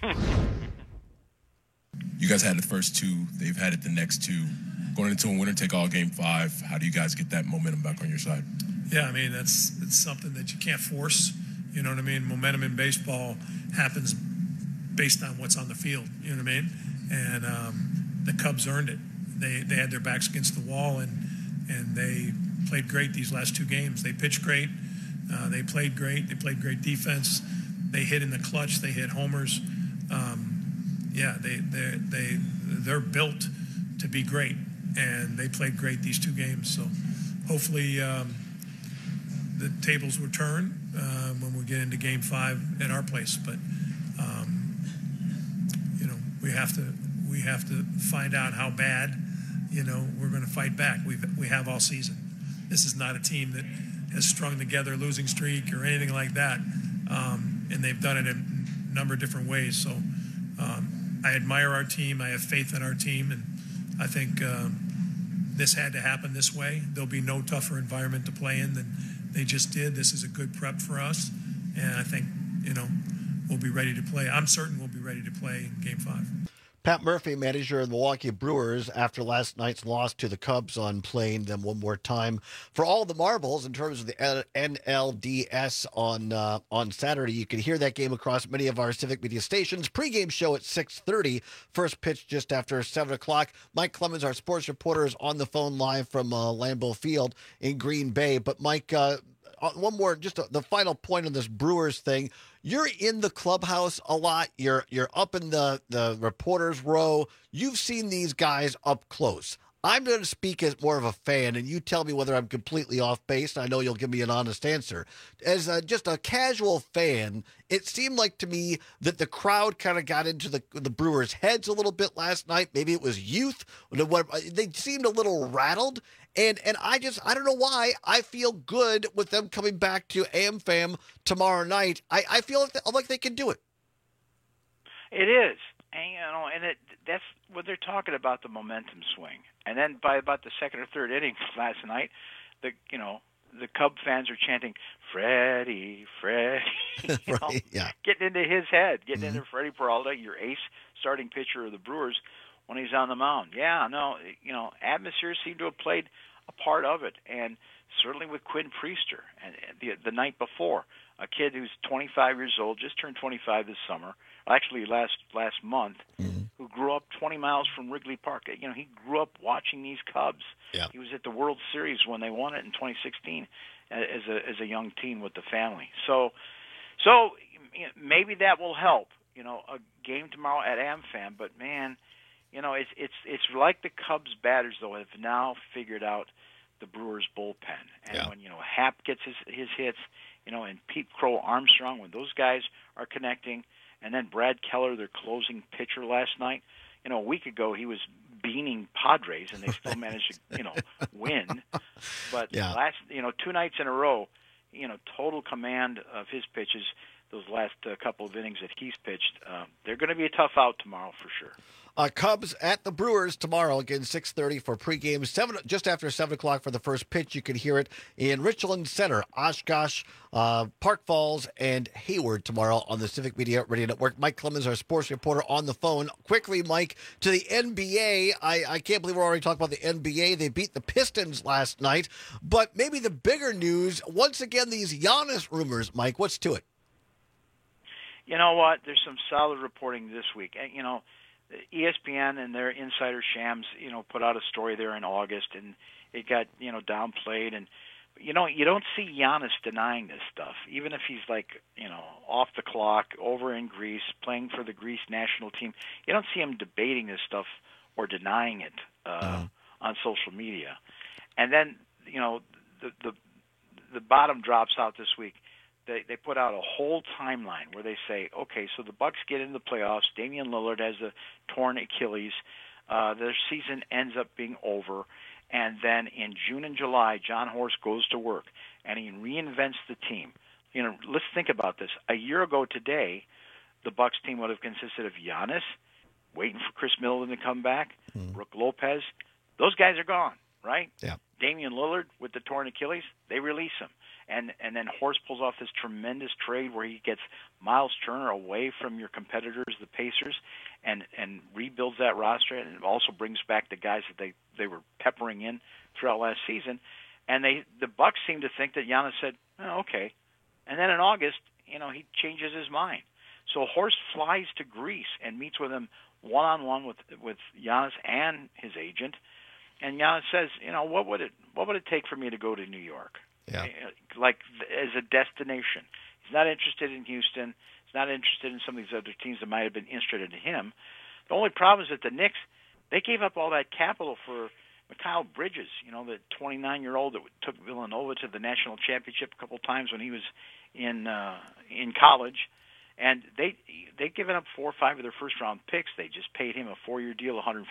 You guys had the first 2. They've had it the next 2. Going into a winner-take-all Game 5, how do you guys get that momentum back on your side? Yeah, I mean, it's something that you can't force. You know what I mean? Momentum in baseball happens based on what's on the field. You know what I mean? And the Cubs earned it. They had their backs against the wall, and they played great these last 2 games. They pitched great. They played great. They played great defense. They hit in the clutch. They hit homers. They're built to be great, and they played great these 2 games. So hopefully the tables will turn when we get into Game 5 at our place. But we have to find out how bad we're going to fight back. We have all season. This is not a team that has strung together a losing streak or anything like that, and they've done it in a number of different ways. So I admire our team. I have faith in our team, and I think this had to happen this way. There'll be no tougher environment to play in than they just did. This is a good prep for us, and I think we'll be ready to play. I'm certain we'll be ready to play in Game 5. Pat Murphy, manager of the Milwaukee Brewers, after last night's loss to the Cubs, on playing them one more time for all the marbles in terms of the NLDS on Saturday. You can hear that game across many of our Civic Media stations. Pre-game show at 6:30. First pitch just after 7 o'clock. Mike Clemens, our sports reporter, is on the phone live from Lambeau Field in Green Bay. But Mike, one more, just the final point on this Brewers thing. You're in the clubhouse a lot. You're up in the reporters' row. You've seen these guys up close. I'm going to speak as more of a fan, and you tell me whether I'm completely off base. I know you'll give me an honest answer. As just a casual fan, it seemed like to me that the crowd kind of got into the Brewers' heads a little bit last night. Maybe it was youth. They seemed a little rattled. And I don't know why. I feel good with them coming back to AmFam tomorrow night. I feel like they can do it. It is. And that's what they're talking about, the momentum swing. And then by about the second or third inning last night, the Cub fans are chanting, "Freddie, Freddie," getting into his head, getting into Freddie Peralta, your ace starting pitcher of the Brewers, when he's on the mound. Yeah, no, atmosphere seemed to have played a part of it, and certainly with Quinn Priester and the night before, a kid who's 25 years old, just turned 25 this summer, actually last month, who grew up 20 miles from Wrigley Park. He grew up watching these Cubs. Yeah. He was at the World Series when they won it in 2016 as a young team with the family. So maybe that will help. A game tomorrow at AmFam, but man, it's like the Cubs batters though have now figured out the Brewers bullpen, and when Happ gets his hits, and Pete Crow Armstrong, when those guys are connecting, and then Brad Keller, their closing pitcher last night. A week ago he was beaning Padres, and they still managed to win. But last 2 nights in a row, total command of his pitches. Those last couple of innings that he's pitched, they're going to be a tough out tomorrow for sure. Cubs at the Brewers tomorrow, again 6:30 for pregame. Just after 7 o'clock for the first pitch. You can hear it in Richland Center, Oshkosh, Park Falls, and Hayward tomorrow on the Civic Media Radio Network. Mike Clemens, our sports reporter, on the phone. Quickly, Mike, to the NBA. I can't believe we're already talking about the NBA. They beat the Pistons last night. But maybe the bigger news, once again, these Giannis rumors. Mike, what's to it? You know what? There's some solid reporting this week. And, ESPN and their insider Shams, put out a story there in August, and it got, downplayed. And, you don't see Giannis denying this stuff, even if he's off the clock, over in Greece, playing for the Greece national team. You don't see him debating this stuff or denying it on social media. And then, the bottom drops out this week. They put out a whole timeline where they say, okay, so the Bucks get into the playoffs. Damian Lillard has a torn Achilles. Their season ends up being over. And then in June and July, John Horst goes to work, and he reinvents the team. Let's think about this. A year ago today, the Bucks team would have consisted of Giannis, waiting for Chris Middleton to come back, Brook Lopez. Those guys are gone, right? Yeah. Damian Lillard with the torn Achilles, they release him. And then Horst pulls off this tremendous trade where he gets Miles Turner away from your competitors, the Pacers, and rebuilds that roster, and also brings back the guys that they were peppering in throughout last season. And the Bucks seem to think that Giannis said, oh, okay. And then in August, he changes his mind. So Horst flies to Greece and meets with him one-on-one with Giannis and his agent. And Giannis says, what would it take for me to go to New York? Yeah. Like as a destination. He's not interested in Houston. He's not interested in some of these other teams that might have been interested in him. The only problem is that the Knicks, they gave up all that capital for Mikal Bridges, the 29-year-old that took Villanova to the national championship a couple times when he was in college. And they've given up 4 or 5 of their first-round picks. They just paid him a 4-year deal, $150.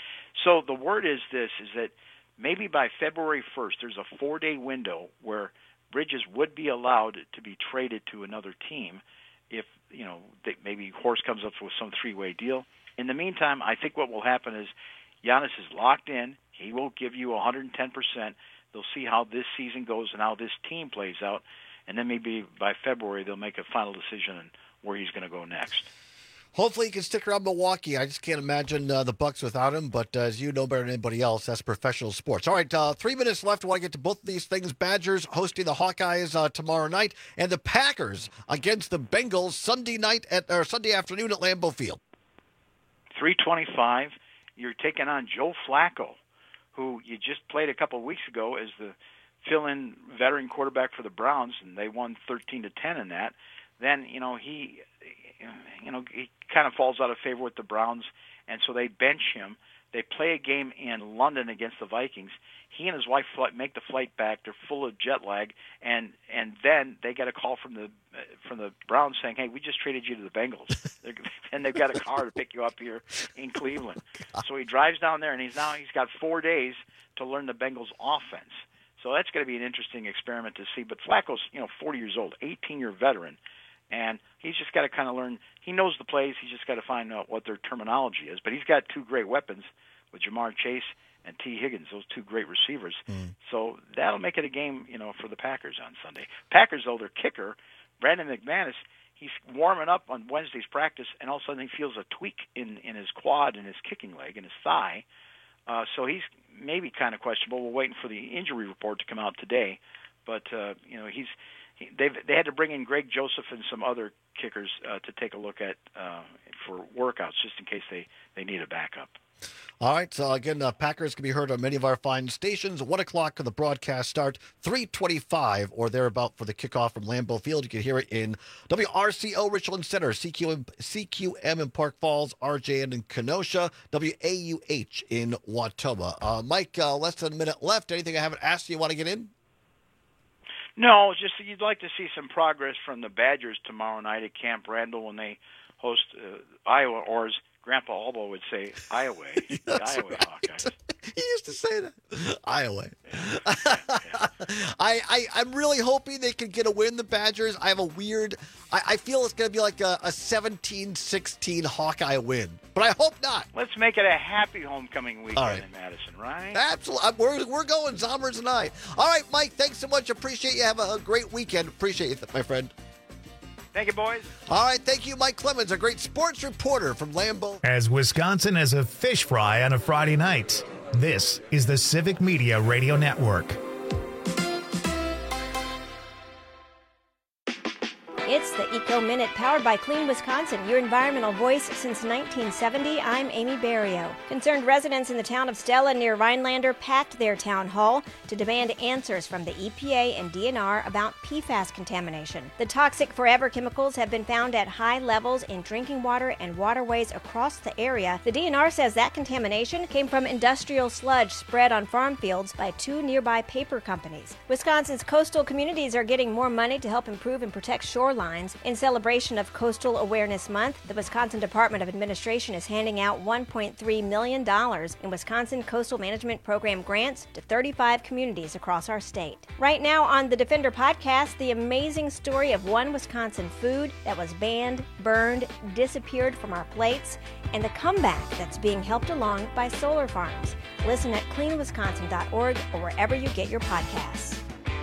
So the word is that maybe by February 1st, there's a 4-day window where Bridges would be allowed to be traded to another team if, maybe Horst comes up with some 3-way deal. In the meantime, I think what will happen is Giannis is locked in. He will give you 110%. They'll see how this season goes and how this team plays out. And then maybe by February, they'll make a final decision on where he's going to go next. Hopefully he can stick around Milwaukee. I just can't imagine the Bucks without him. But as you know better than anybody else, that's professional sports. All right, 3 minutes left. I want to get to both of these things. Badgers hosting the Hawkeyes tomorrow night, and the Packers against the Bengals Sunday afternoon at Lambeau Field. 3:25. You're taking on Joe Flacco, who you just played a couple of weeks ago as the fill-in veteran quarterback for the Browns, and they won 13-10 in that. Then he kind of falls out of favor with the Browns, and so they bench him. They play a game in London against the Vikings. He and his wife make the flight back. They're full of jet lag, and then they get a call from the Browns saying, "Hey, we just traded you to the Bengals," and they've got a car to pick you up here in Cleveland. So he drives down there, and he's got 4 days to learn the Bengals offense. So that's going to be an interesting experiment to see. But Flacco's 40 years old, 18-year veteran. And he's just got to kind of learn. He knows the plays. He's just got to find out what their terminology is. But he's got 2 great weapons with Jamar Chase and T. Higgins, those 2 great receivers. So that'll make it a game, for the Packers on Sunday. Packers, though, their kicker, Brandon McManus, he's warming up on Wednesday's practice, and all of a sudden he feels a tweak in his quad and his kicking leg and his thigh. So he's maybe kind of questionable. We're waiting for the injury report to come out today. But, they had to bring in Greg Joseph and some other kickers to take a look at for workouts, just in case they need a backup. All right. So again, Packers can be heard on many of our fine stations. 1 o'clock for the broadcast start, 3:25 or thereabout for the kickoff from Lambeau Field. You can hear it in WRCO Richland Center, CQM in Park Falls, RJN in Kenosha, WAUH in Watauga. Mike, less than a minute left. Anything I haven't asked you want to get in? No, just you'd like to see some progress from the Badgers tomorrow night at Camp Randall when they host Iowa, or as Grandpa Albo would say, Iowa, the Iowa Hawkeyes. He used to say that. Iowa. I'm really hoping they can get a win, the Badgers. I have a weird... I feel it's going to be like a 17-16 Hawkeye win, but I hope not. Let's make it a happy homecoming weekend in Madison, right? Absolutely. We're going, Zombers and I. All right, Mike, thanks so much. Appreciate you. Have a great weekend. Appreciate you, my friend. Thank you, boys. All right, thank you, Mike Clemens, a great sports reporter from Lambeau. As Wisconsin as a fish fry on a Friday night, this is the Civic Media Radio Network. It's the Eco Minute, powered by Clean Wisconsin, your environmental voice since 1970. I'm Amy Barrio. Concerned residents in the town of Stella near Rhinelander packed their town hall to demand answers from the EPA and DNR about PFAS contamination. The toxic forever chemicals have been found at high levels in drinking water and waterways across the area. The DNR says that contamination came from industrial sludge spread on farm fields by 2 nearby paper companies. Wisconsin's coastal communities are getting more money to help improve and protect shorelines. In celebration of Coastal Awareness Month, the Wisconsin Department of Administration is handing out $1.3 million in Wisconsin Coastal Management Program grants to 35 communities across our state. Right now on the Defender podcast, the amazing story of one Wisconsin food that was banned, burned, disappeared from our plates, and the comeback that's being helped along by solar farms. Listen at cleanwisconsin.org or wherever you get your podcasts.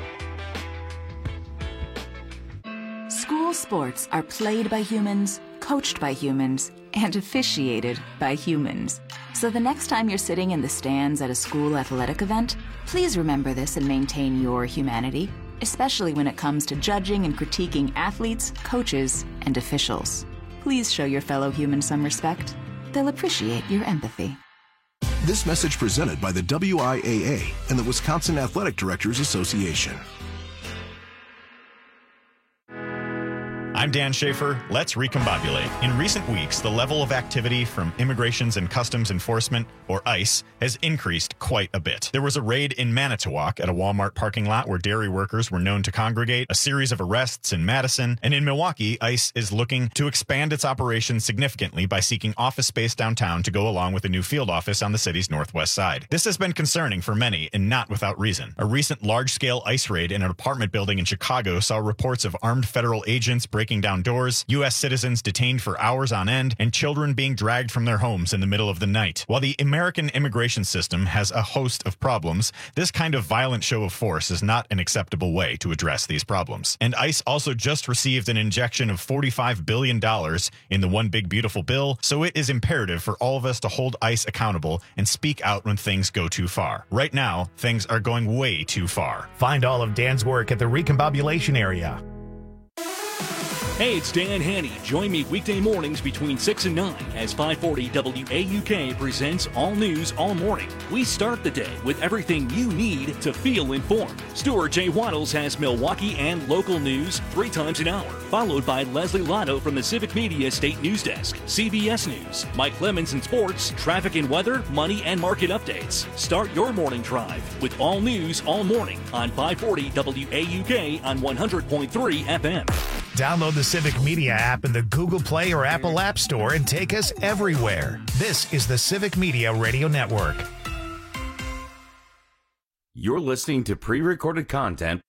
School sports are played by humans, coached by humans, and officiated by humans. So the next time you're sitting in the stands at a school athletic event, please remember this and maintain your humanity, especially when it comes to judging and critiquing athletes, coaches, and officials. Please show your fellow humans some respect. They'll appreciate your empathy. This message presented by the WIAA and the Wisconsin Athletic Directors Association. I'm Dan Schaefer. Let's recombobulate. In recent weeks, the level of activity from Immigrations and Customs Enforcement, or ICE, has increased quite a bit. There was a raid in Manitowoc at a Walmart parking lot where dairy workers were known to congregate, a series of arrests in Madison, and in Milwaukee, ICE is looking to expand its operations significantly by seeking office space downtown to go along with a new field office on the city's northwest side. This has been concerning for many, and not without reason. A recent large-scale ICE raid in an apartment building in Chicago saw reports of armed federal agents breaking down doors, U.S. citizens detained for hours on end, and children being dragged from their homes in the middle of the night. While the American immigration system has a host of problems, this kind of violent show of force is not an acceptable way to address these problems. And ICE also just received an injection of $45 billion in the One Big Beautiful Bill, so it is imperative for all of us to hold ICE accountable and speak out when things go too far. Right now, things are going way too far. Find all of Dan's work at the Recombobulation Area. Hey, it's Dan Haney. Join me weekday mornings between 6 and 9 as 540 WAUK presents All News All Morning. We start the day with everything you need to feel informed. Stuart J. Waddles has Milwaukee and local news 3 times an hour, followed by Leslie Lotto from the Civic Media State News Desk, CBS News, Mike Clemens in sports, traffic and weather, money and market updates. Start your morning drive with All News All Morning on 540 WAUK on 100.3 FM. Download the Civic Media app in the Google Play or Apple App Store and take us everywhere. This is the Civic Media Radio Network. You're listening to pre-recorded content.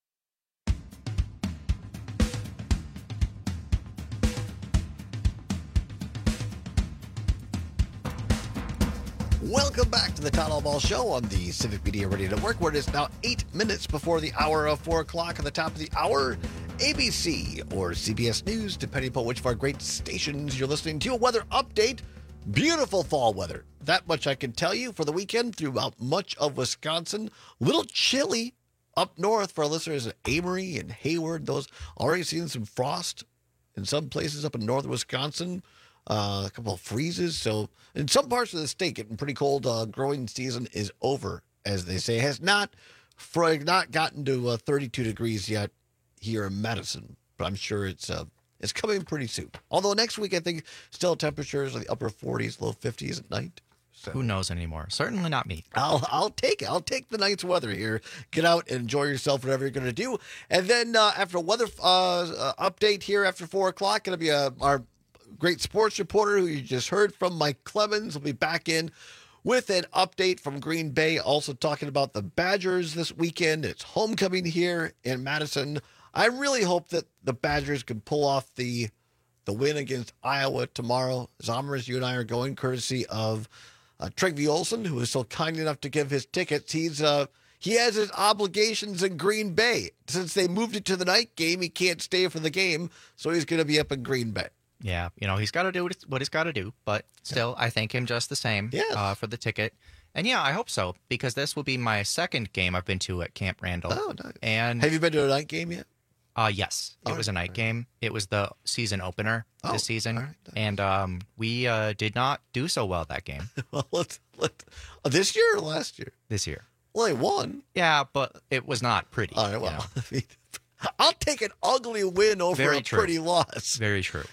Welcome back to the Todd Allball Show on the Civic Media Radio Network, where it is now 8 minutes before the hour of 4 o'clock. At the top of the hour, ABC or CBS News, depending upon which of our great stations you're listening to. A weather update. Beautiful fall weather. That much I can tell you for the weekend throughout much of Wisconsin. Little chilly up north for our listeners in Amory and Hayward. Those already seeing some frost in some places up in northern Wisconsin. A couple of freezes. So in some parts of the state, getting pretty cold. Growing season is over, as they say. It has not gotten to 32 degrees yet here in Madison, but I'm sure it's coming pretty soon. Although next week, I think still temperatures are the upper 40s, low 50s at night. So who knows anymore? Certainly not me. I'll take it. I'll take the night's weather here. Get out and enjoy yourself, whatever you're going to do. And then after a weather update here after 4 o'clock, going to be our great sports reporter who you just heard from, Mike Clemens, will be back in with an update from Green Bay, also talking about the Badgers this weekend. It's homecoming here in Madison. I really hope that the Badgers can pull off the win against Iowa tomorrow. Zommers, you and I are going courtesy of Tregby Olson, who is so kind enough to give his tickets. He has his obligations in Green Bay. Since they moved it to the night game, he can't stay for the game, so he's going to be up in Green Bay. Yeah, he's got to do what he's got to do, but still, I thank him just the same for the ticket. And yeah, I hope so, because this will be my second game I've been to at Camp Randall. Oh, nice. And have you been to a night game yet? Yes, it was a night game. It was the season opener this season, and we did not do so well that game. Well, let's this year or last year? This year. Well, they won. Yeah, but it was not pretty. All right, well, I'll take an ugly win over Very a true. pretty loss. Very true.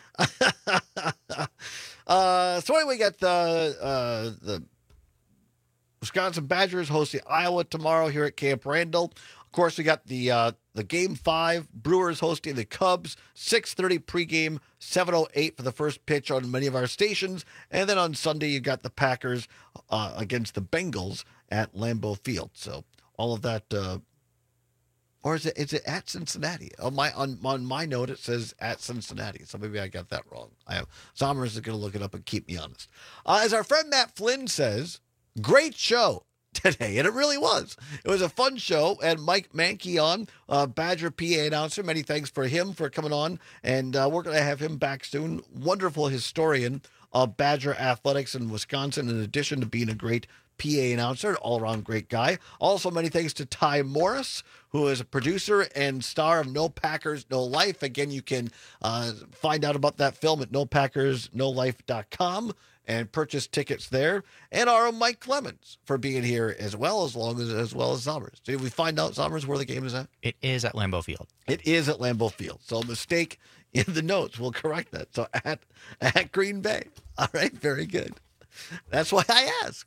So anyway, we got the Wisconsin Badgers hosting Iowa tomorrow here at Camp Randall. Of course, we got the Game 5, Brewers hosting the Cubs, 6:30 pregame, 7:08 for the first pitch on many of our stations. And then on Sunday, you got the Packers against the Bengals at Lambeau Field. So all of that, or is it at Cincinnati? On my note, it says at Cincinnati. So maybe I got that wrong. Somers is going to look it up and keep me honest. As our friend Matt Flynn says, great show today, and it really was. It was a fun show, and Mike Mankey on, Badger PA announcer. Many thanks for him for coming on, and we're going to have him back soon. Wonderful historian of Badger athletics in Wisconsin, in addition to being a great PA announcer, all-around great guy. Also, many thanks to Ty Morris, who is a producer and star of No Packers, No Life. Again, you can find out about that film at nopackersnolife.com and purchase tickets there. And our own Mike Clemens for being here as well as Somers. Did we find out, Somers, where the game is at? It is at Lambeau Field. It is at Lambeau Field. So a mistake in the notes. We'll correct that. So at Green Bay. All right, very good. That's why I ask.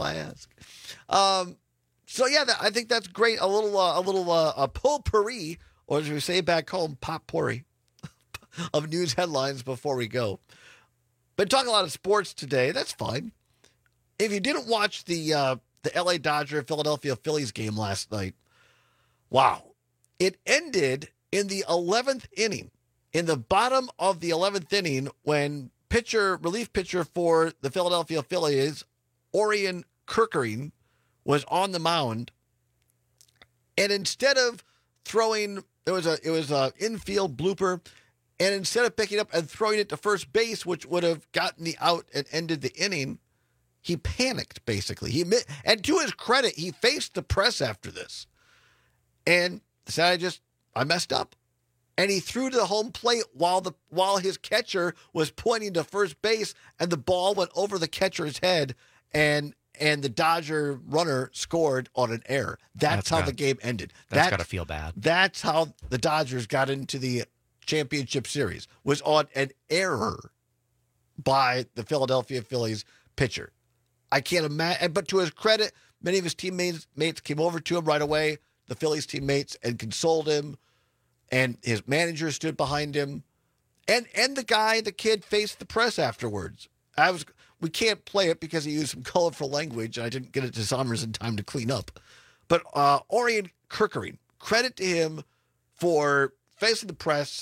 So yeah, I think that's great. A little potpourri, or as we say back home, potpourri of news headlines before we go. Been talking a lot of sports today. That's fine. If you didn't watch the LA Dodger Philadelphia Phillies game last night, wow, it ended in the 11th inning. In the bottom of the 11th inning, when relief pitcher for the Philadelphia Phillies, Orion Kerkering, was on the mound, and instead of throwing, it was a infield blooper, and instead of picking up and throwing it to first base, which would have gotten the out and ended the inning, he panicked, basically. And to his credit, he faced the press after this and said, I messed up. And he threw to the home plate while his catcher was pointing to first base, and the ball went over the catcher's head, and the Dodger runner scored on an error. That's how the game ended. That's got to feel bad. That's how the Dodgers got into the championship series, was on an error by the Philadelphia Phillies pitcher. I can't imagine, but to his credit, many of his teammates came over to him right away, the Phillies teammates, and consoled him, and his manager stood behind him, and the kid faced the press afterwards. We can't play it because he used some colorful language, and I didn't get it to Somers in time to clean up. But Orion Kerkering, credit to him for facing the press,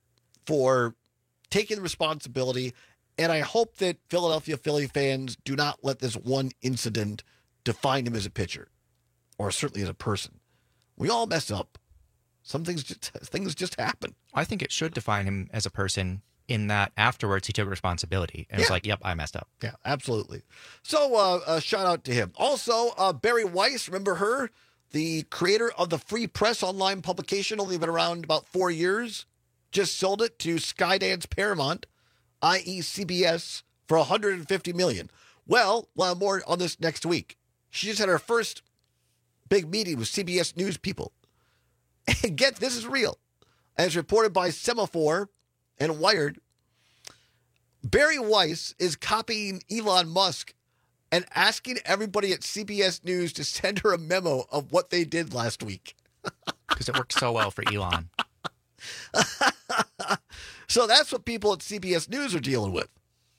for taking the responsibility, and I hope that Philadelphia Philly fans do not let this one incident define him as a pitcher, or certainly as a person. We all mess up. Some things just happen. I think it should define him as a person, in that afterwards he took responsibility and was like, yep, I messed up. Yeah, absolutely. So shout out to him. Also, Barry Weiss, remember her? The creator of the Free Press online publication, only been around about 4 years. Just sold it to Skydance Paramount, i.e. CBS, for $150 million. Well, we'll have more on this next week. She just had her first big meeting with CBS News people. And this is real. As reported by Semaphore and Wired, Barry Weiss is copying Elon Musk and asking everybody at CBS News to send her a memo of what they did last week. Because it worked so well for Elon. So that's what people at CBS News are dealing with.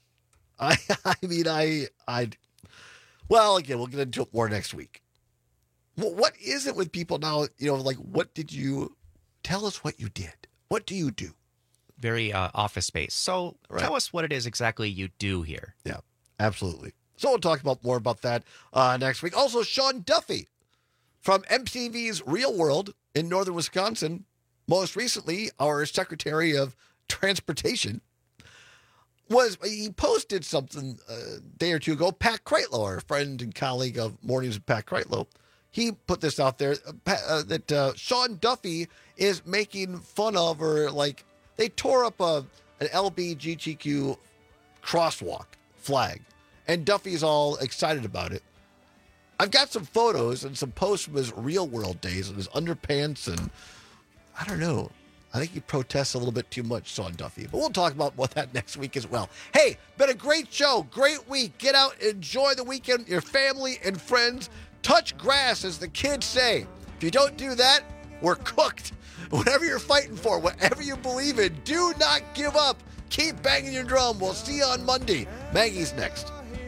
Well, again, we'll get into it more next week. Well, what is it with people now? What did you tell us what you did? What do you do? Very Office Space. So tell us what it is exactly you do here. Yeah, absolutely. So we'll talk more about that next week. Also, Sean Duffy from MTV's Real World in northern Wisconsin, most recently our Secretary of Transportation, he posted something a day or two ago. Pat Kreitlow, our friend and colleague of Mornings with Pat Kreitlow, he put this out there that Sean Duffy is making fun of, or like they tore up an LGBTQ crosswalk flag, and Duffy's all excited about it. I've got some photos and some posts from his real world days and his underpants, and I don't know. I think he protests a little bit too much, Sean Duffy. But we'll talk about that next week as well. Hey, been a great show, great week. Get out, enjoy the weekend with your family and friends. Touch grass, as the kids say. If you don't do that, we're cooked. Whatever you're fighting for, whatever you believe in, do not give up. Keep banging your drum. We'll see you on Monday. Maggie's next.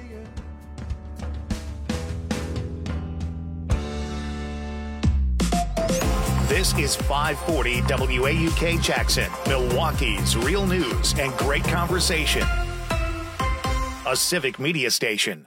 This is 540 WAUK Jackson, Milwaukee's real news and great conversation. A civic media station.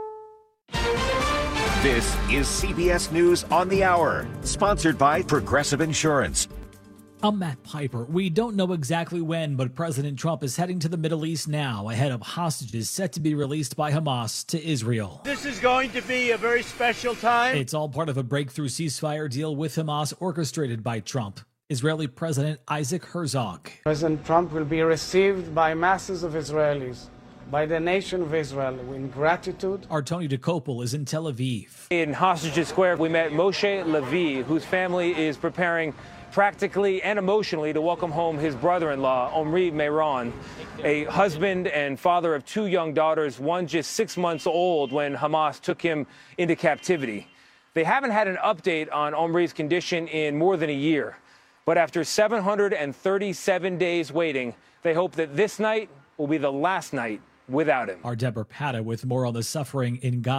This is CBS News on the Hour, sponsored by Progressive Insurance. I'm Matt Piper. We don't know exactly when, but President Trump is heading to the Middle East now ahead of hostages set to be released by Hamas to Israel. This is going to be a very special time. It's all part of a breakthrough ceasefire deal with Hamas orchestrated by Trump. Israeli President Isaac Herzog. President Trump will be received by masses of Israelis, by the nation of Israel, in gratitude. Our Tony DeCopel is in Tel Aviv. In Hostages Square, we met Moshe Levi, whose family is preparing practically and emotionally to welcome home his brother-in-law, Omri Mehran, a husband and father of two young daughters, one just 6 months old when Hamas took him into captivity. They haven't had an update on Omri's condition in more than a year. But after 737 days waiting, they hope that this night will be the last night without him. Our Deborah Patta with more on the suffering in Gaza.